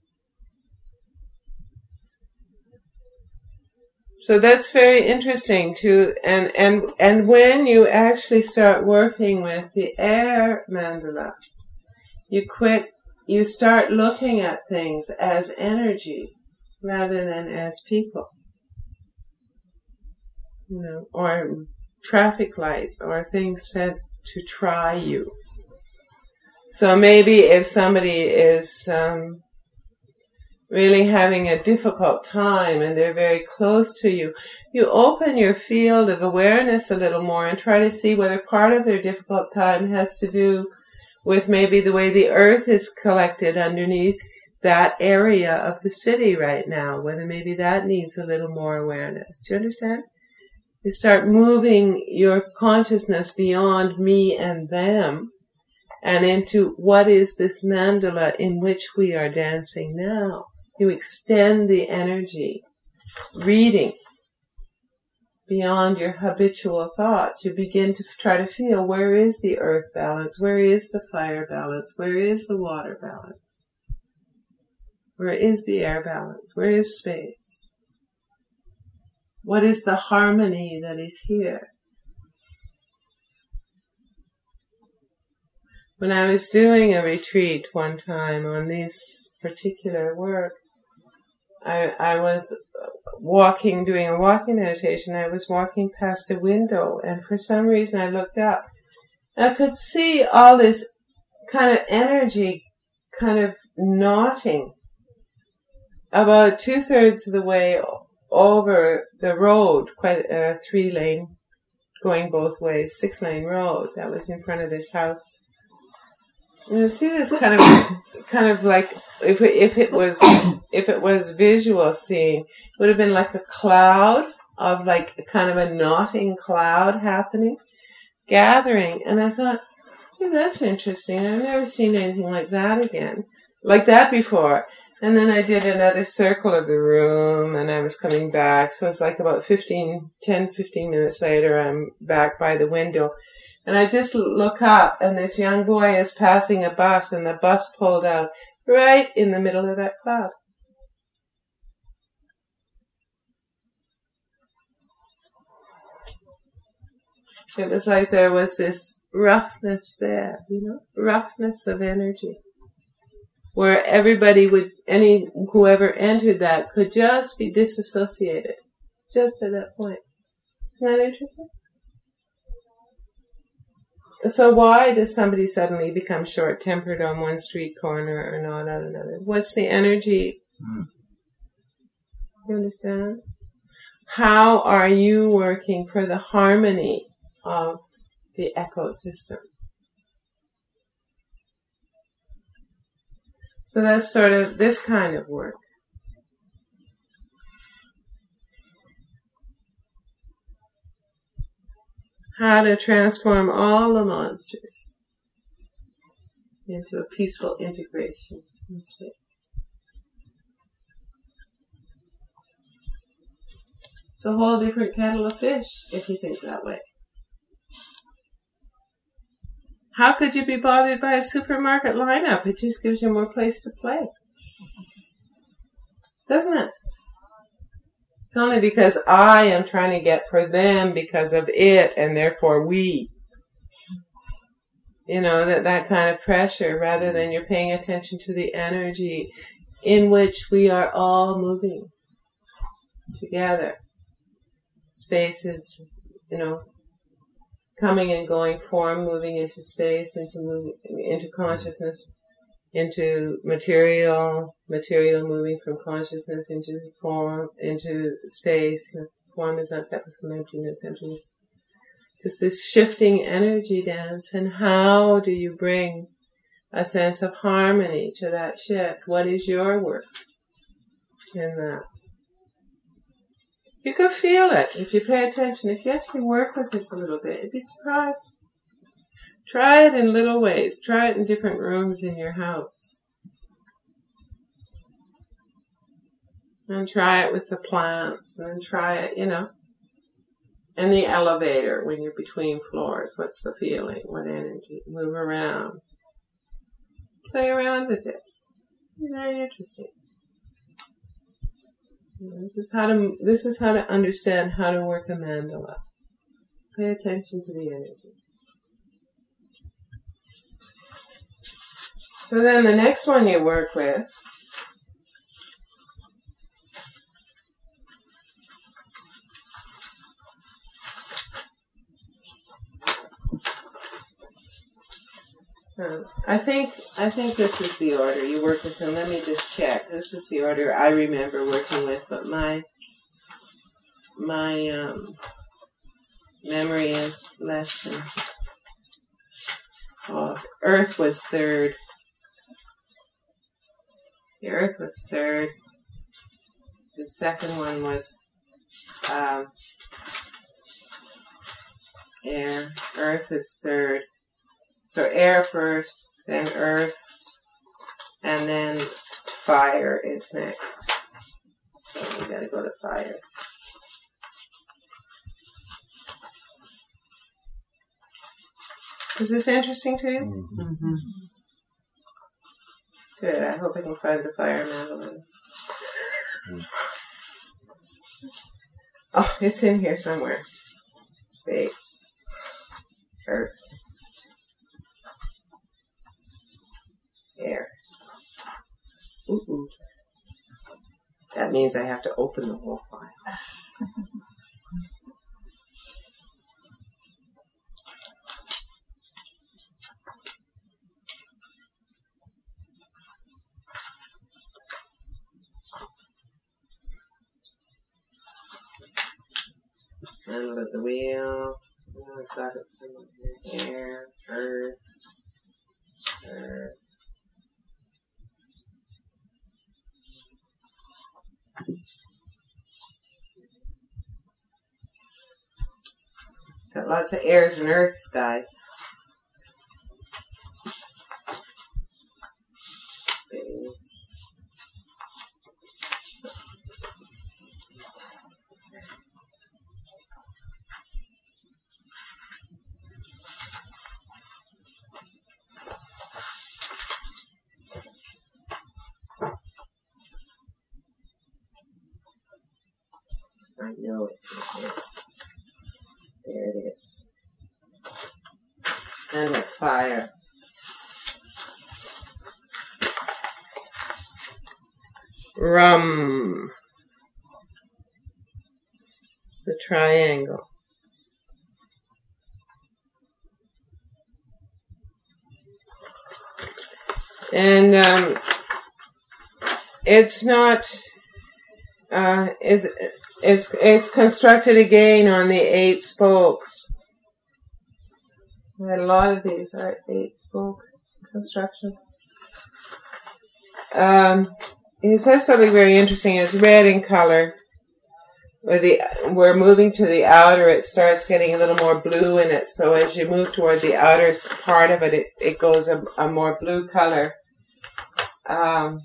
So that's very interesting too, and, and, and when you actually start working with the air mandala, you quit, you start looking at things as energy rather than as people. You know, or traffic lights, or things sent to try you. So maybe if somebody is um, really having a difficult time and they're very close to you, you open your field of awareness a little more and try to see whether part of their difficult time has to do with maybe the way the earth is collected underneath that area of the city right now, whether maybe that needs a little more awareness. Do you understand? You start moving your consciousness beyond me and them and into what is this mandala in which we are dancing now. You extend the energy, reading beyond your habitual thoughts. You begin to try to feel, where is the earth balance? Where is the fire balance? Where is the water balance? Where is the air balance? Where is space? What is the harmony that is here? When I was doing a retreat one time on this particular work, I, I was walking, doing a walking meditation. I was walking past a window, and for some reason I looked up. I could see all this kind of energy kind of knotting about two-thirds of the way over the road, quite a three-lane, going both ways, six-lane road that was in front of this house. And you see this kind of, kind of like, if it, if it was, if it was visual seeing, it would have been like a cloud of like a kind of a knotting cloud happening, gathering. And I thought, see, that's interesting. I've never seen anything like that again, like that before. And then I did another circle of the room and I was coming back. So it's like about fifteen, ten, fifteen minutes later, I'm back by the window. And I just look up, and this young boy is passing a bus, and the bus pulled out right in the middle of that cloud. It was like there was this roughness there, you know, roughness of energy, where everybody would, any, whoever entered that could just be disassociated, just at that point. Isn't that interesting? So why does somebody suddenly become short-tempered on one street corner or not on another? What's the energy? Mm. You understand? How are you working for the harmony of the ecosystem? So that's sort of this kind of work. How to transform all the monsters into a peaceful integration in space. It's a whole different kettle of fish if you think that way. How could you be bothered by a supermarket lineup? It just gives you more place to play. Doesn't it? It's only because I am trying to get for them because of it, and therefore we. You know, that, that kind of pressure, rather than you're paying attention to the energy in which we are all moving together. Space is, you know, coming and going, form moving into space, into moving, into consciousness, into material, material moving from consciousness into form, into space. You know, form is not separate from emptiness, emptiness. Just this shifting energy dance. And how do you bring a sense of harmony to that shift? What is your work in that? You can feel it if you pay attention. If you actually work with this a little bit, you'd be surprised. Try it in little ways. Try it in different rooms in your house. And try it with the plants. And try it, you know, in the elevator when you're between floors. What's the feeling? What energy? Move around. Play around with this. It's very interesting. This is how to, this is how to understand how to work a mandala. Pay attention to the energy. So then the next one you work with uh, I think I think this is the order you work with them. Let me just check. This is the order I remember working with, but my my um, memory is less than. Oh, Earth was third. The Earth was third. The second one was um, air. Earth is third. So air first, then earth, and then fire is next. So we gotta go to fire. Is this interesting to you? Mm-hmm. Good. I hope I can find the fire mandolin. Oh, it's in here somewhere. Space. Earth. Air. Ooh, ooh. That means I have to open the whole file. Under the wheel. Oh, I've got it somewhere. Air, earth, earth. Got lots of airs and earths, guys. Space. it's in here. There it is. And a fire. Rum. It's the triangle. And um, it's not. Uh, it's it's it's constructed again on the eight spokes. A lot of these are eight spoke constructions. Um, he says something very interesting. It's red in color. Where the we're moving to the outer, it starts getting a little more blue in it. So as you move toward the outer part of it, it, it goes a, a more blue color. Um,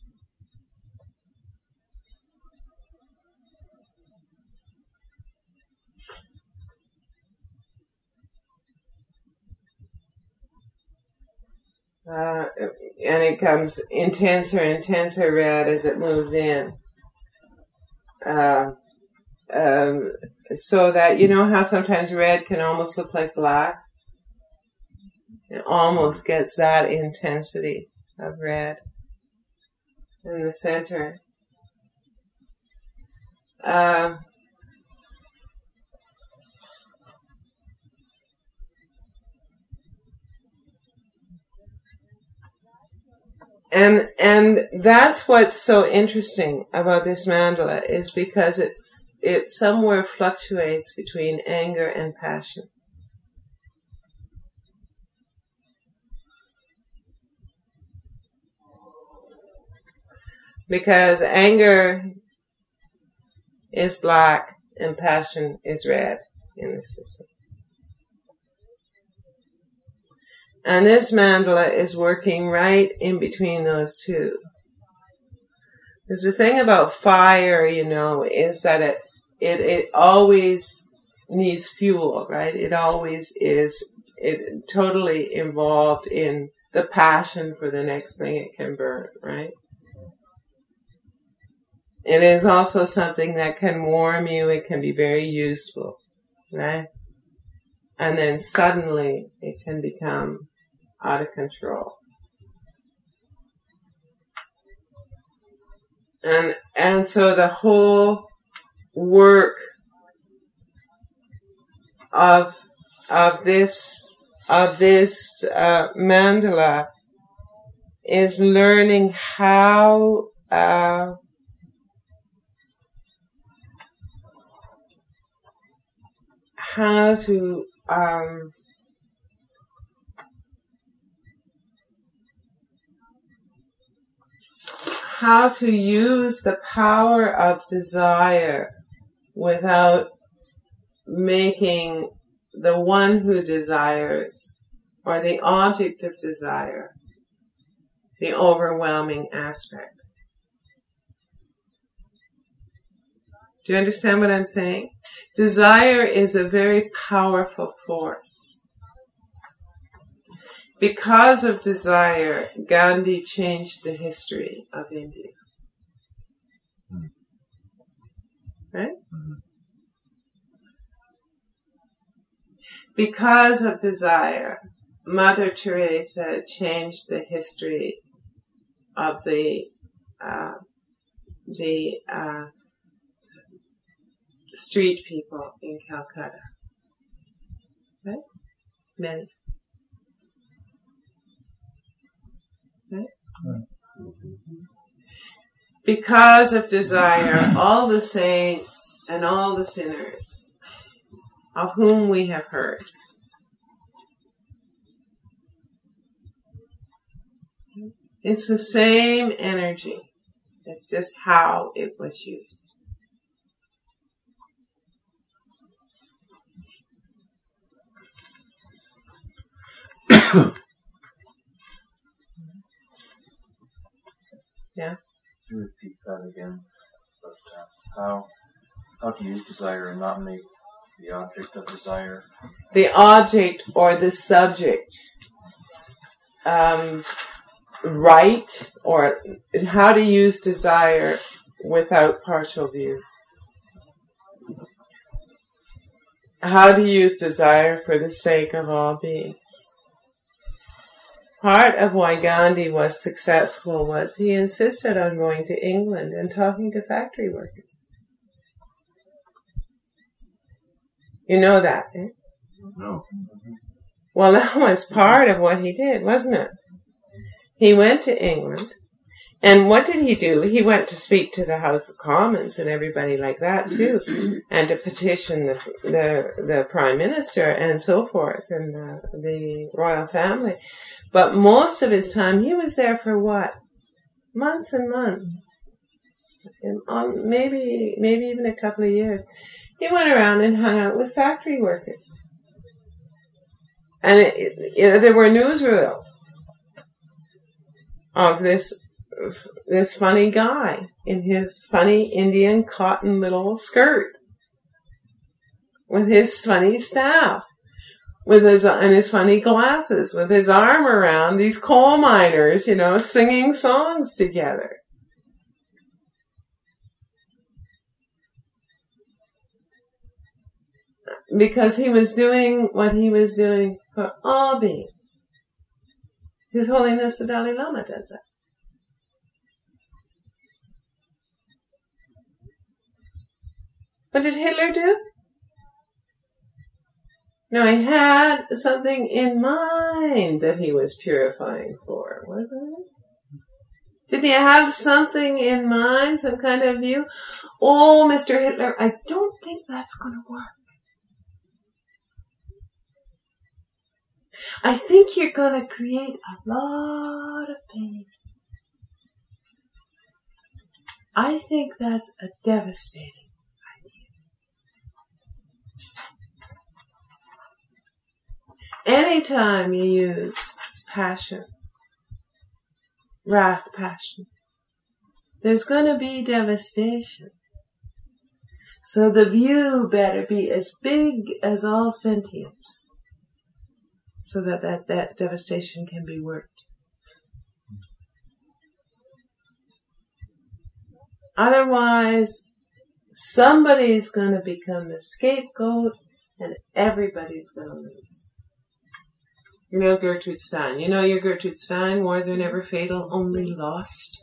uh, and it comes intenser, intenser red as it moves in. Uh, Um, so that, you know how sometimes red can almost look like black? It almost gets that intensity of red in the center. Uh, and, and that's what's so interesting about this mandala, is because it It somewhere fluctuates between anger and passion. Because anger is black and passion is red in the system. And this mandala is working right in between those two. Because the thing about fire, you know, is that it It it always needs fuel, right? It always is it totally involved in the passion for the next thing it can burn, right? It is also something that can warm you. It can be very useful, right? And then suddenly it can become out of control. And and so the whole work of of this of this uh, mandala is learning how uh, how to um, how to use the power of desire without making the one who desires or the object of desire the overwhelming aspect. Do you understand what I'm saying? Desire is a very powerful force. Because of desire, Gandhi changed the history of India. Right? Mm-hmm. Because of desire, Mother Teresa changed the history of the uh, the uh, street people in Calcutta. Right? Many. Right? Mm-hmm. Because of desire, all the saints and all the sinners of whom we have heard it's the same energy. It's just how it was used. Yeah? Could you repeat that again? But, uh, how, how to use desire and not make the object of desire? The object or the subject um, right, or how to use desire without partial view. how to use desire for the sake of all beings. Part of why Gandhi was successful was he insisted on going to England and talking to factory workers. You know that, eh? No. Well, that was part of what he did, wasn't it? He went to England, and what did he do? He went to speak to the House of Commons and everybody like that too, and to petition the the, the Prime Minister and so forth, and the, the royal family. But most of his time, he was there for what? Months and months. And on, maybe, maybe even a couple of years. He went around and hung out with factory workers. And it, it, you know, there were newsreels of this, this funny guy in his funny Indian cotton little skirt with his funny staff. With his, and his funny glasses, with his arm around these coal miners, you know, singing songs together. Because he was doing what he was doing for all beings. His Holiness the Dalai Lama does that. What did Hitler do? No, he had something in mind that he was purifying for, wasn't it? Did he have something in mind, some kind of view? Oh, Mister Hitler, I don't think that's going to work. I think you're going to create a lot of pain. I think that's a devastating anytime you use passion, wrath, passion, there's going to be devastation. So the view better be as big as all sentience, so that that, that devastation can be worked. Otherwise, somebody's going to become the scapegoat and everybody's going to lose. You know Gertrude Stein. You know your Gertrude Stein, wars are never fatal, only lost.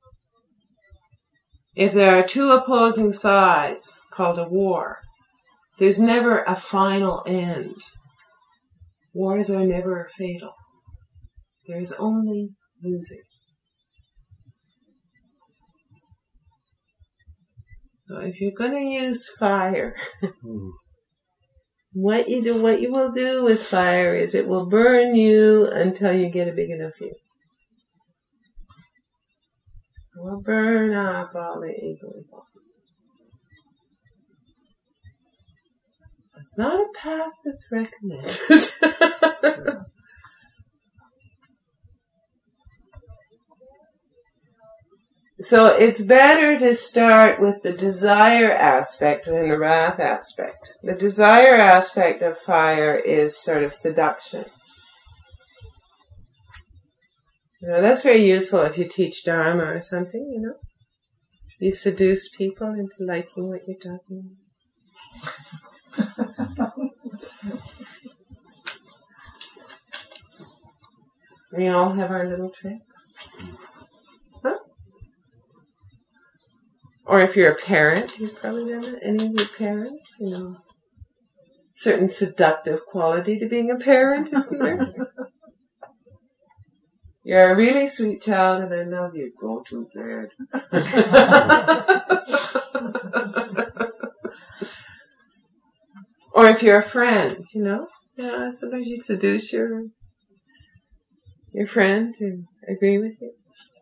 If there are two opposing sides, called a war, there's never a final end. Wars are never fatal. There's only losers. So if you're going to use fire, What you do, what you will do with fire is it will burn you until you get a big enough fuse. It will burn up all the ego involved. It's not a path that's recommended. So it's better to start with the desire aspect than the wrath aspect. The desire aspect of fire is sort of seduction. You know, that's very useful if you teach Dharma or something, you know. You seduce people into liking what you're talking about. We all have our little tricks. Huh? Or if you're a parent, you've probably done it. Any of your parents, you know. Certain seductive quality to being a parent, isn't there? You're a really sweet child and I love you. Go to bed. Or if you're a friend, you know. Yeah, sometimes you seduce your, your friend to agree with you.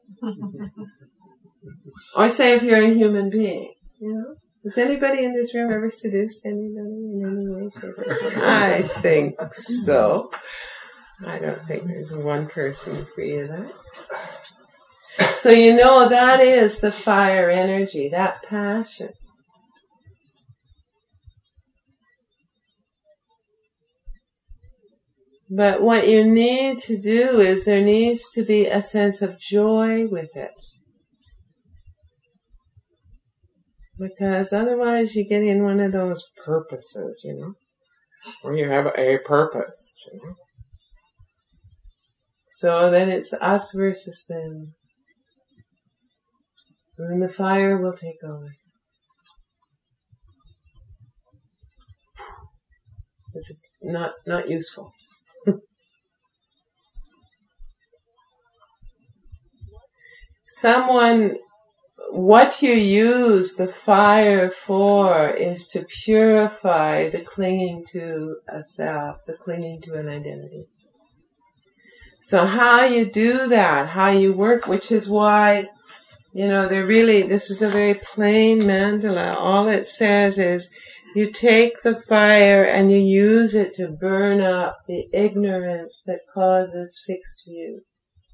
Or say if you're a human being, you know. Has anybody in this room ever seduced anybody in any way, shape, or form? I think so. I don't think there's one person free of that. So you know that is the fire energy, that passion. But what you need to do is there needs to be a sense of joy with it. Because otherwise you get in one of those purposes, you know. or you have a purpose. So then it's us versus them. And then the fire will take over. It's not, not useful. Someone, what you use the fire for is to purify the clinging to a self, the clinging to an identity. So how you do that, how you work, which is why, you know, they're really, this is a very plain mandala. All it says is, you take the fire and you use it to burn up the ignorance that causes fixed view,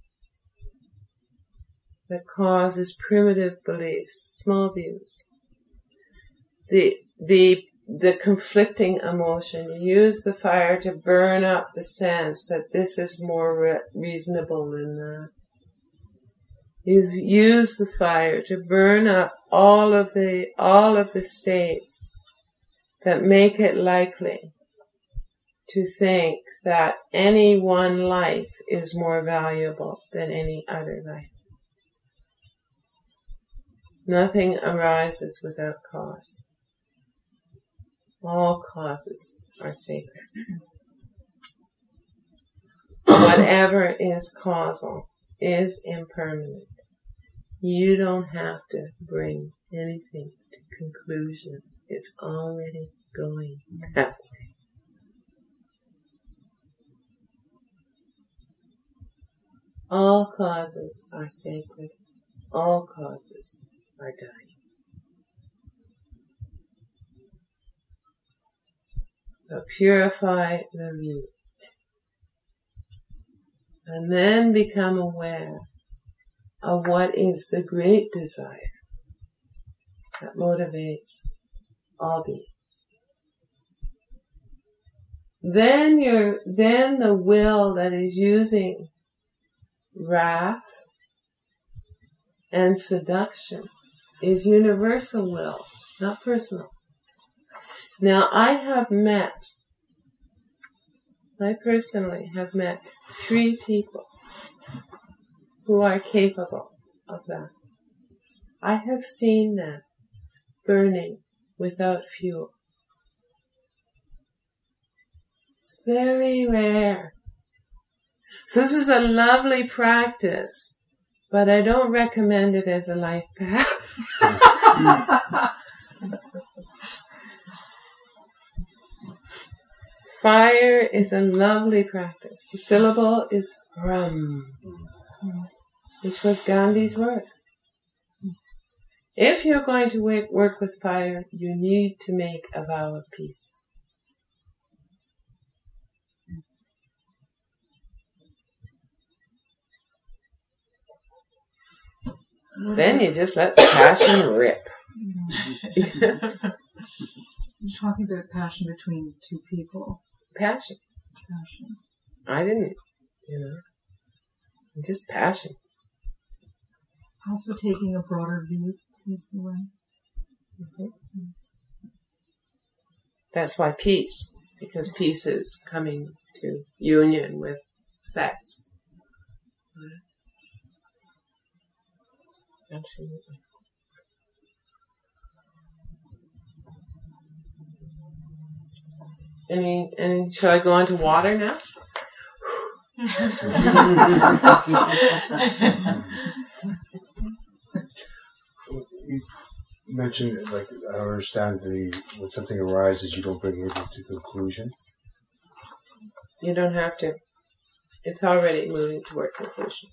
that causes primitive beliefs, small views. The, the, the conflicting emotion, you use the fire to burn up the sense that this is more re- reasonable than that. You use the fire to burn up all of the, all of the states that make it likely to think that any one life is more valuable than any other life. Nothing arises without cause. All causes are sacred. Whatever is causal is impermanent. You don't have to bring anything to conclusion. It's already going that way. All causes are sacred. All causes are dying. So purify the view. And then become aware of what is the great desire that motivates all beings. Then you're, then the will that is using wrath and seduction is universal will, not personal. Now I have met, I personally have met three people who are capable of that. I have seen them burning without fuel. It's very rare. So this is a lovely practice, but I don't recommend it as a life path. Fire is a lovely practice. The syllable is Ram, which was Gandhi's word. If you're going to work with fire, you need to make a vow of peace. Then you just let the passion rip. You're talking about passion between two people. Passion. Passion. I didn't, you know, just passion. Also taking a broader view is the way. Mm-hmm. That's why peace, because peace is coming to union with sex. Absolutely. Any, any, shall I go on to water now? You mentioned, like, I don't understand the, when something arises, you don't bring it to conclusion. You don't have to. It's already moving toward conclusion.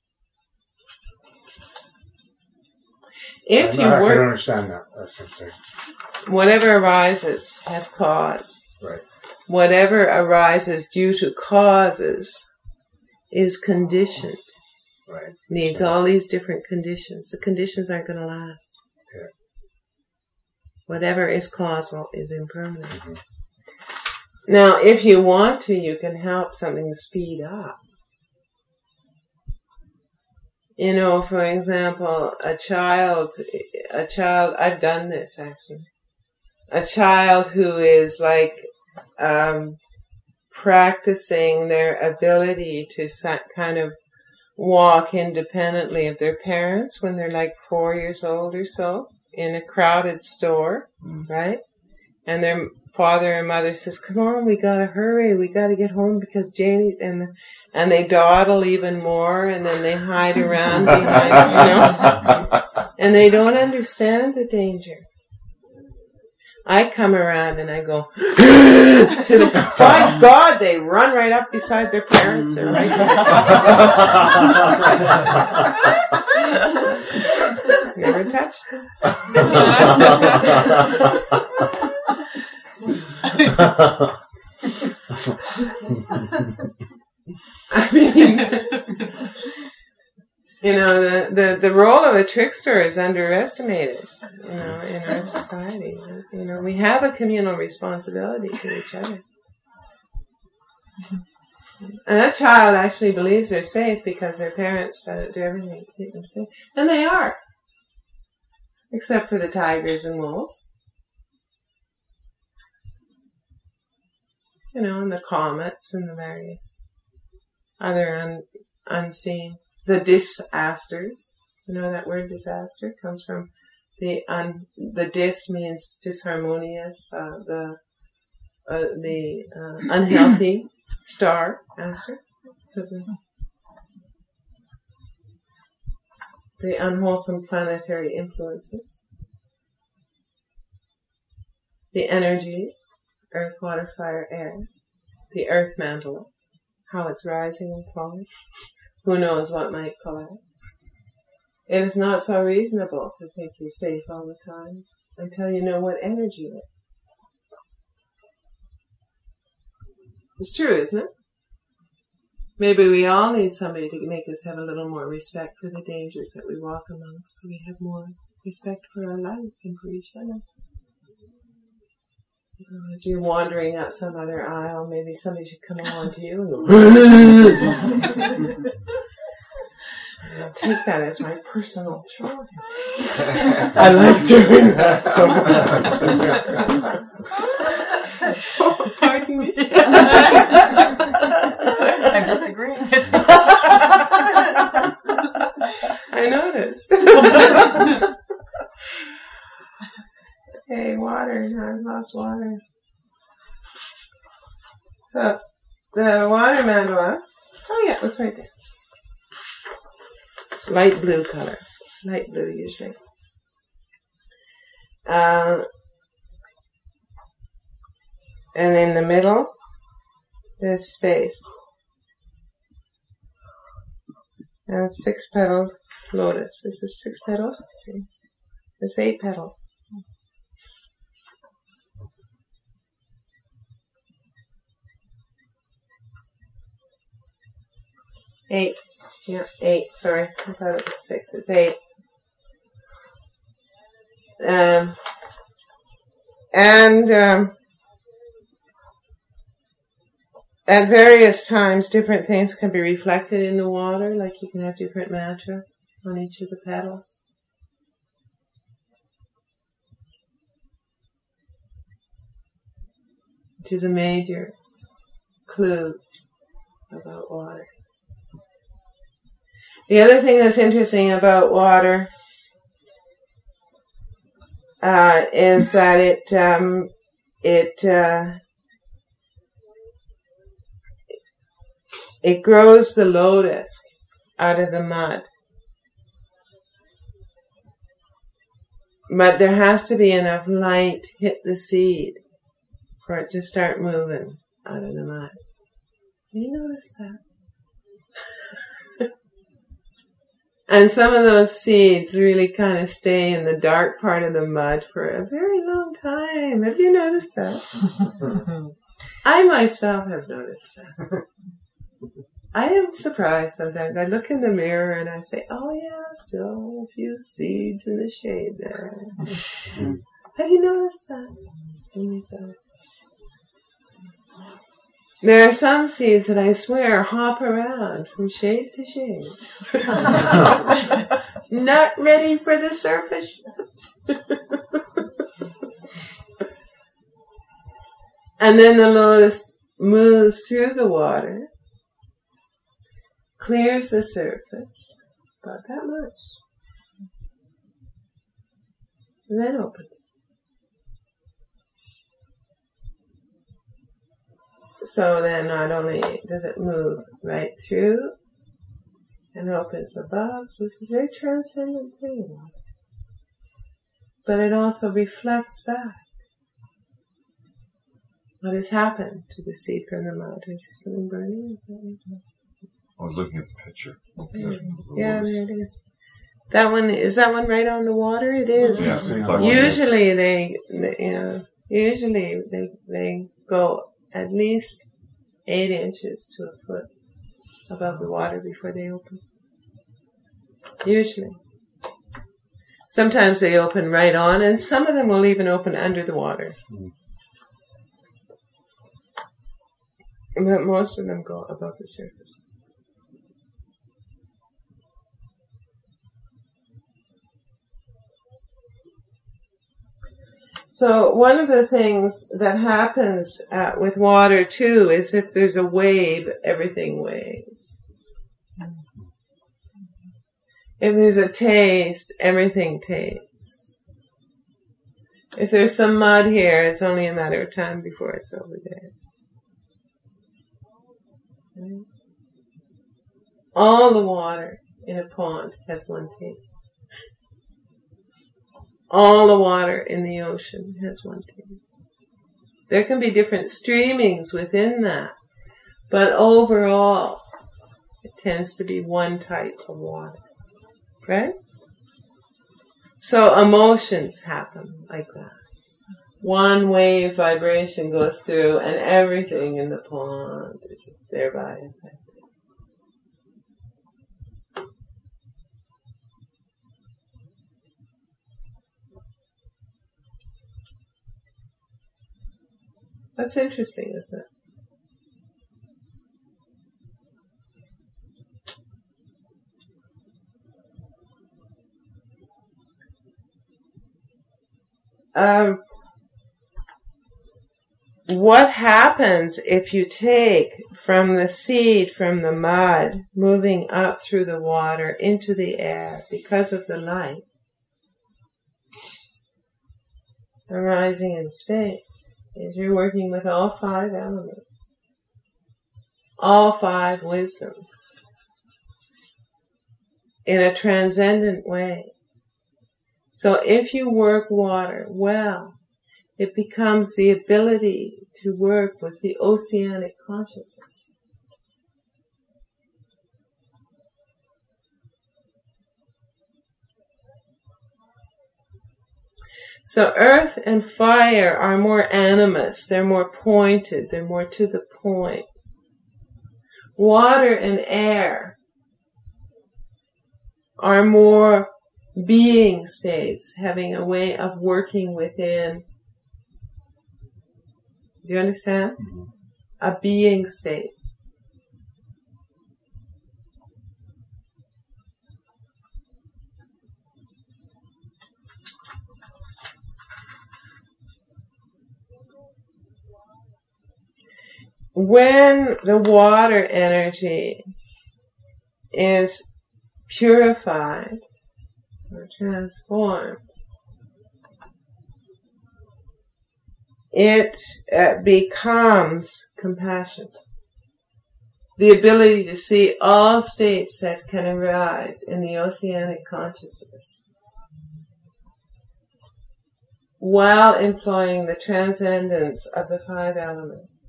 If I'm you not, work, I don't understand that. That's what I'm saying. Whatever arises has cause. Right. Whatever arises due to causes is conditioned. Right. Needs right. all these different conditions. The conditions aren't going to last. Yeah. Whatever is causal is impermanent. Mm-hmm. Now, if you want to, you can help something speed up. You know, for example, a child, a child, I've done this actually. A child who is like um, practicing their ability to kind of walk independently of their parents when they're like four years old or so in a crowded store, mm. right? And their father and mother says, "Come on, we gotta hurry, we gotta get home because Janie," and and they dawdle even more, and then they hide around behind, you know, and they don't understand the danger. I come around and I go, by God, they run right up beside their parents. They're right there. Never touched them. I mean, you know, the, the, the role of a trickster is underestimated, you know, in our society. You know, we have a communal responsibility to each other. And that child actually believes they're safe because their parents uh, do everything to keep them safe. And they are. Except for the tigers and wolves. You know, and the comets and the various other un- unseen. The disasters. You know that word disaster comes from the un, the dis means disharmonious, uh, the uh, the uh, unhealthy star aster. So the, the unwholesome planetary influences. The energies, earth, water, fire, air. The earth mantle, how it's rising and falling. Who knows what might collapse? It is not so reasonable to think you're safe all the time until you know what energy is. It's true, isn't it? Maybe we all need somebody to make us have a little more respect for the dangers that we walk amongst, so we have more respect for our life and for each other. You know, as you're wandering up some other aisle, maybe somebody should come along to you and go, I'll take that as my personal choice. I like doing that so much. Oh, pardon me. I'm just agreeing with you. I noticed. Hey, water. I've lost water. So, the water mandala. Oh yeah, it's right there. Light blue color. Light blue usually. Uh, and in the middle, there's space. And six petaled lotus. This is six petaled. It's eight petaled. Eight. Yeah, eight. Sorry, I thought it was six. It's eight. Um, and um, at various times, different things can be reflected in the water. Like you can have different mantra on each of the petals. Which is a major clue about water. The other thing that's interesting about water uh, is that it um, it uh, it grows the lotus out of the mud, but there has to be enough light hit the seed for it to start moving out of the mud. You notice that? And some of those seeds really kind of stay in the dark part of the mud for a very long time. Have you noticed that? I myself have noticed that. I am surprised sometimes. I look in the mirror and I say, oh yeah, still a few seeds in the shade there. Have you noticed that in yourself? There are some seeds that I swear hop around from shade to shade. Not ready for the surface. And then the lotus moves through the water, clears the surface, about that much, and then opens. So then not only does it move right through and opens above, so this is a very transcendent thing, but it also reflects back what has happened to the seed from the mud. Is there something burning? Is that right? I was looking at the picture. Yeah, yeah, there it is. That one, is that one right on the water? It is. Yeah, usually they, you know, usually they, they go at least eight inches to a foot above the water before they open. Usually. Sometimes they open right on, and some of them will even open under the water. Mm. But most of them go above the surface. So one of the things that happens uh, with water too is if there's a wave, everything waves. If there's a taste, everything tastes. If there's some mud here, it's only a matter of time before it's over there. Right? All the water in a pond has one taste. All the water in the ocean has one taste. There can be different streamings within that, but overall, it tends to be one type of water. Right? So emotions happen like that. One wave vibration goes through and everything in the pond is thereby affected. That's interesting, isn't it? Um, what happens if you take from the seed, from the mud, moving up through the water into the air because of the light arising in space, is you're working with all five elements, all five wisdoms in a transcendent way. So if you work water well, it becomes the ability to work with the oceanic consciousness. So earth and fire are more animus, they're more pointed, they're more to the point. Water and air are more being states, having a way of working within. Do you understand? Mm-hmm. A being state. When the water energy is purified or transformed, it uh, becomes compassion. The ability to see all states that can arise in the oceanic consciousness while employing the transcendence of the five elements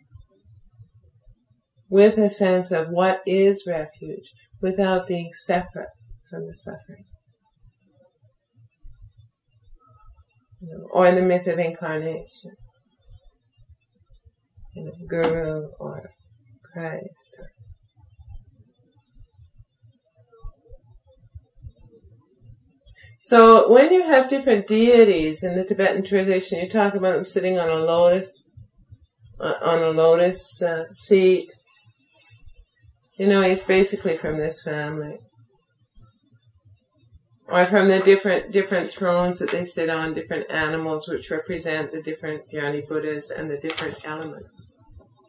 with a sense of what is refuge without being separate from the suffering. You know, or the myth of incarnation. You know, Guru or Christ. Or so when you have different deities in the Tibetan tradition, you talk about them sitting on a lotus, uh, on a lotus uh, seat. You know, he's basically from this family. or from the different different thrones that they sit on, different animals which represent the different Jnani Buddhas and the different elements.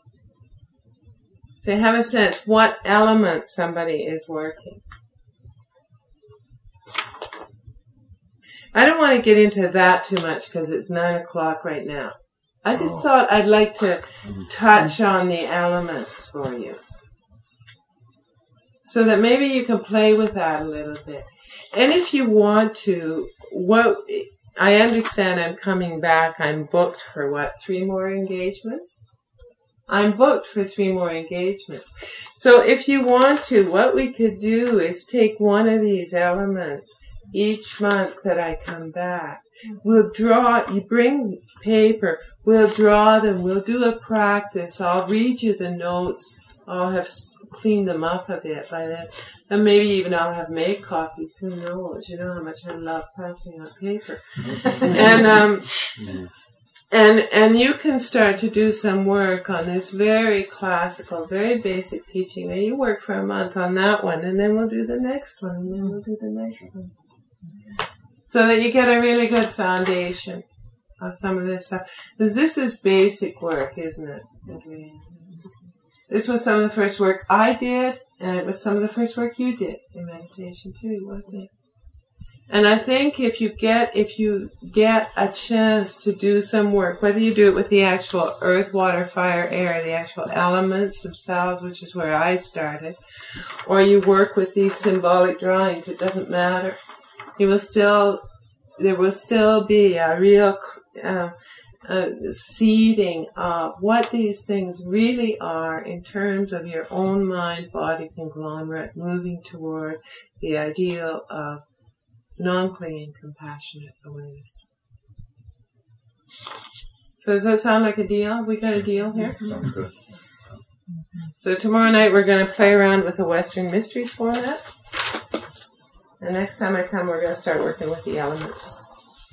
So you have a sense what element somebody is working. I don't want to get into that too much because it's nine o'clock right now. I just oh. thought I'd like to touch on the elements for you, so that maybe you can play with that a little bit. And if you want to, what I understand, I'm coming back. I'm booked for what, three more engagements? I'm booked for three more engagements. So if you want to, what we could do is take one of these elements each month that I come back. We'll draw, you bring paper, we'll draw them, we'll do a practice, I'll read you the notes, I'll have cleaned them up a bit by then, and maybe even I'll have made copies, who knows, you know how much I love passing out paper. and, um, and, and you can start to do some work on this very classical, very basic teaching. Now you work for a month on that one, and then we'll do the next one, and then we'll do the next one. So that you get a really good foundation of some of this stuff. Because this is basic work, isn't it? This was some of the first work I did, and it was some of the first work you did in meditation too, wasn't it? And I think if you get, if you get a chance to do some work, whether you do it with the actual earth, water, fire, air, the actual elements themselves, which is where I started, or you work with these symbolic drawings, it doesn't matter. You will still, there will still be a real uh, uh, seeding of what these things really are in terms of your own mind-body conglomerate moving toward the ideal of non-clinging, compassionate awareness. So does that sound like a deal? We got a deal here? Sounds good. So tomorrow night we're going to play around with the Western Mysteries format. And next time I come, we're going to start working with the elements.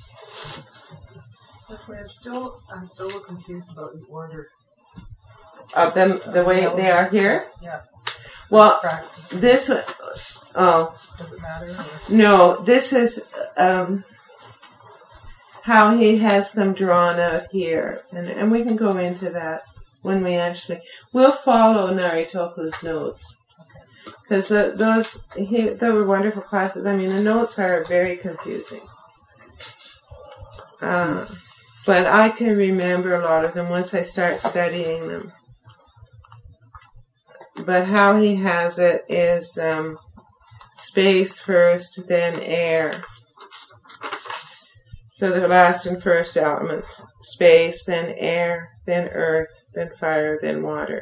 Leslie, I'm still, I'm still confused about the order. Of them, the way they are here? Yeah. Well, this, oh. Does it matter? Or? No, this is, um, how he has them drawn out here. And, and we can go into that when we actually, we'll follow Naritoku's notes. Because uh, those, he, they were wonderful classes. I mean, the notes are very confusing. Uh, but I can remember a lot of them once I start studying them. But how he has it is um, space first, then air. So the last and first element, space, then air, then earth, then fire, then water.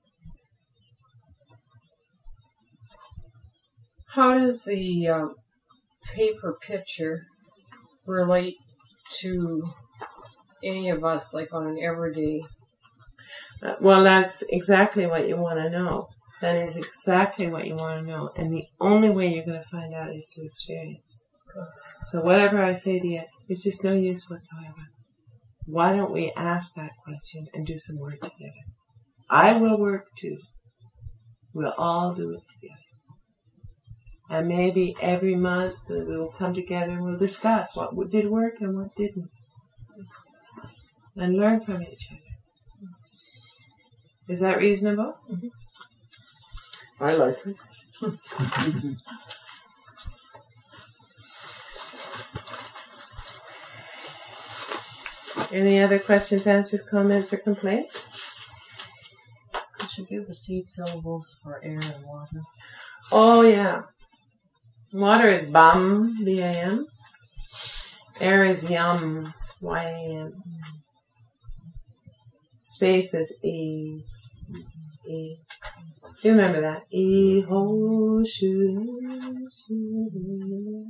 How does the uh, paper picture relate to any of us, like on an everyday? Uh, well, that's exactly what you want to know. That is exactly what you want to know. And the only way you're going to find out is through experience. So whatever I say to you, it's just no use whatsoever. Why don't we ask that question and do some work together? I will work too. We'll all do it together. And maybe every month we will come together and we'll discuss what did work and what didn't. And learn from each other. Is that reasonable? Mm-hmm. I like it. Any other questions, answers, comments, or complaints? You should give the seed syllables for air and water. Oh, yeah. Water is bam, B A M. Air is yum, Y A M. Space is E, E. Do you remember that? E, ho, shu, shu,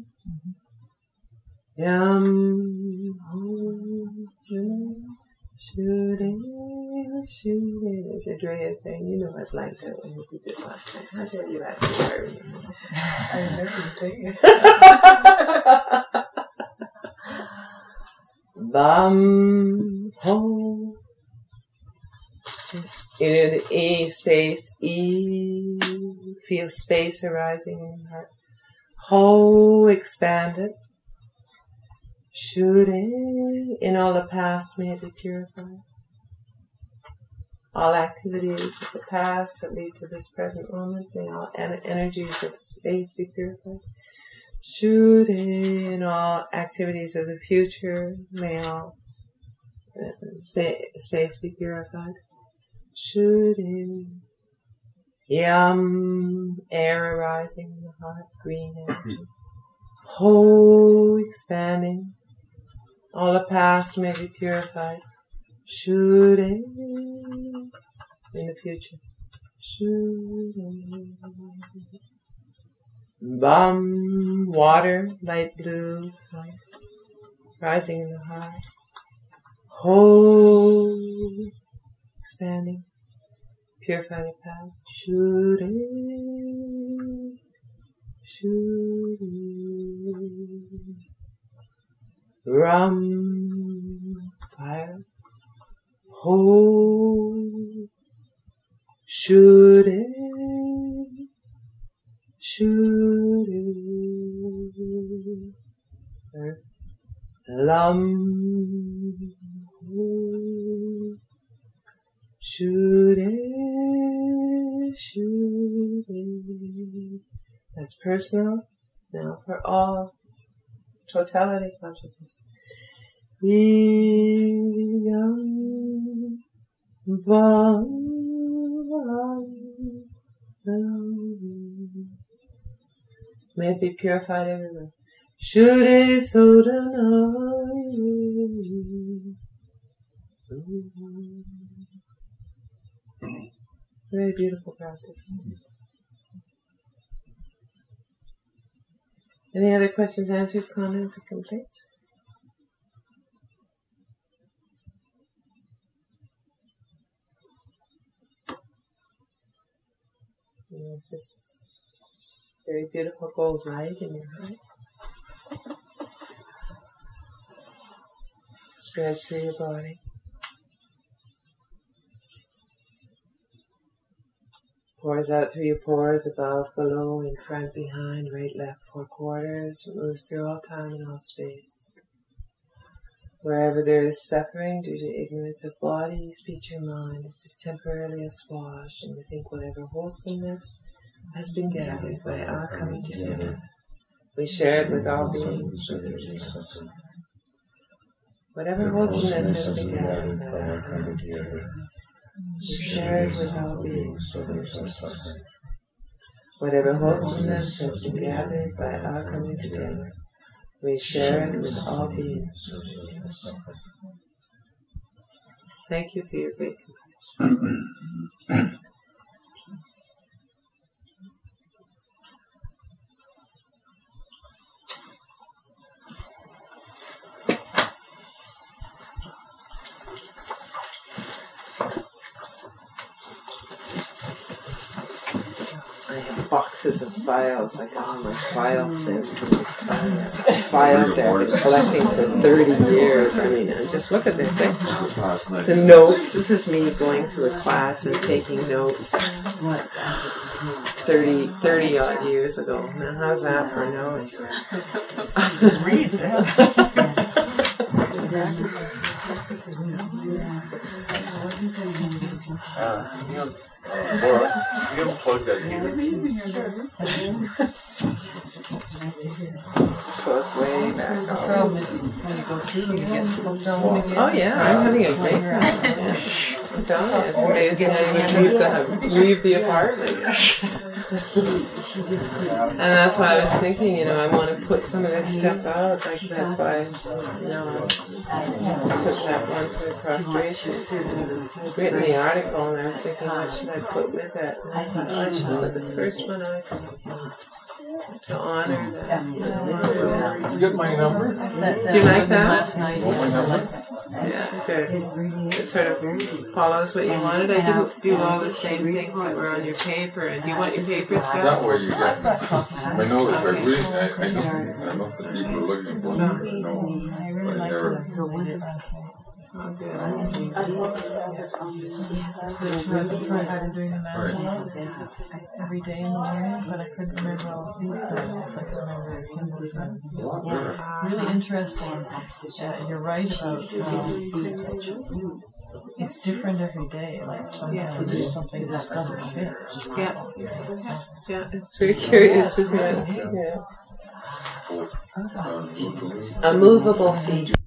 yum, ho, shu, shu, shu. There's Andrea saying, you know I blanked out when we did this last time. How dare you ask me if I remember? I remember saying it. Bum, ho. You know, the E space, E, feel space arising in your heart. Ho expanded. Shooting in all the past may it be purified. All activities of the past that lead to this present moment, may all en- energies of space be purified. Shooting in all activities of the future, may all uh, spa- space be purified. Shooting. Yum, air arising in the heart, green energy. Ho expanding. All the past may be purified. Shooting in the future. Shooting. Bum, water, light blue, light, rising in the heart. Ho, expanding. Purify the past. Shooting. Shooting. Rum, fire. Ho, shooting, shooting, earth, lum, ho, shooting, shooting. That's personal. Now for all totality consciousness. Yum, bum, may it be purified everywhere. Shure Sodanai. Very beautiful practice. Any other questions, answers, comments, or complaints? There's this very beautiful gold light in your heart. Spreads through your body. Pours out through your pores, above, below, in front, behind, right, left, four quarters. Moves through all time and all space. Wherever there is suffering due to ignorance of body, speech, or mind is just temporarily assuaged, and we think whatever wholesomeness has been gathered by our coming together, we share it with all beings. So there is no suffering. Whatever wholesomeness has been gathered by our coming together, we share it with all beings. So there is no suffering. Whatever wholesomeness has been gathered by our coming together, we share it with all beings. Thank you for your great compassion. I have boxes of files. I got all my files in. Uh, files that I've been collecting for thirty years. I mean, just look at this. Eh? It's a notes. This is me going to a class and taking notes. thirty, thirty odd years ago. Now, how's that for notes? Read that. Uh, you know, uh, Laura, you haven't plugged that heater. This goes way back. The problem is it's when you go through them, you get plugged on again. Oh yeah, I'm having a great time. Yeah. I'm telling you, it's amazing how you leave the, leave the apartment. And that's why I was thinking, you know, I want to put some of this stuff out. Like that's why, you know, I took that one for the prostration. I'd written the article, and I was thinking, what should I put with it? And I thought, oh, I should put the first one out to honor that. You know, You got my number? do you like that? Last night. Want my number? Yeah, good. It sort of follows what you wanted. I do do all the same things that were on your paper. And do you want your papers back? That way you get my notes. But we, I, I know, I know that people are looking for me. I know, but I never. Oh, good. I've been doing the math every day in the morning, but I couldn't remember all the seeds. So I could remember symbols. Yeah. Really interesting. Uh, you're right about um, it's different every day. Like sometimes it's something that doesn't fit. Yeah. Yeah, it's very curious, isn't it? Yeah. A movable feast.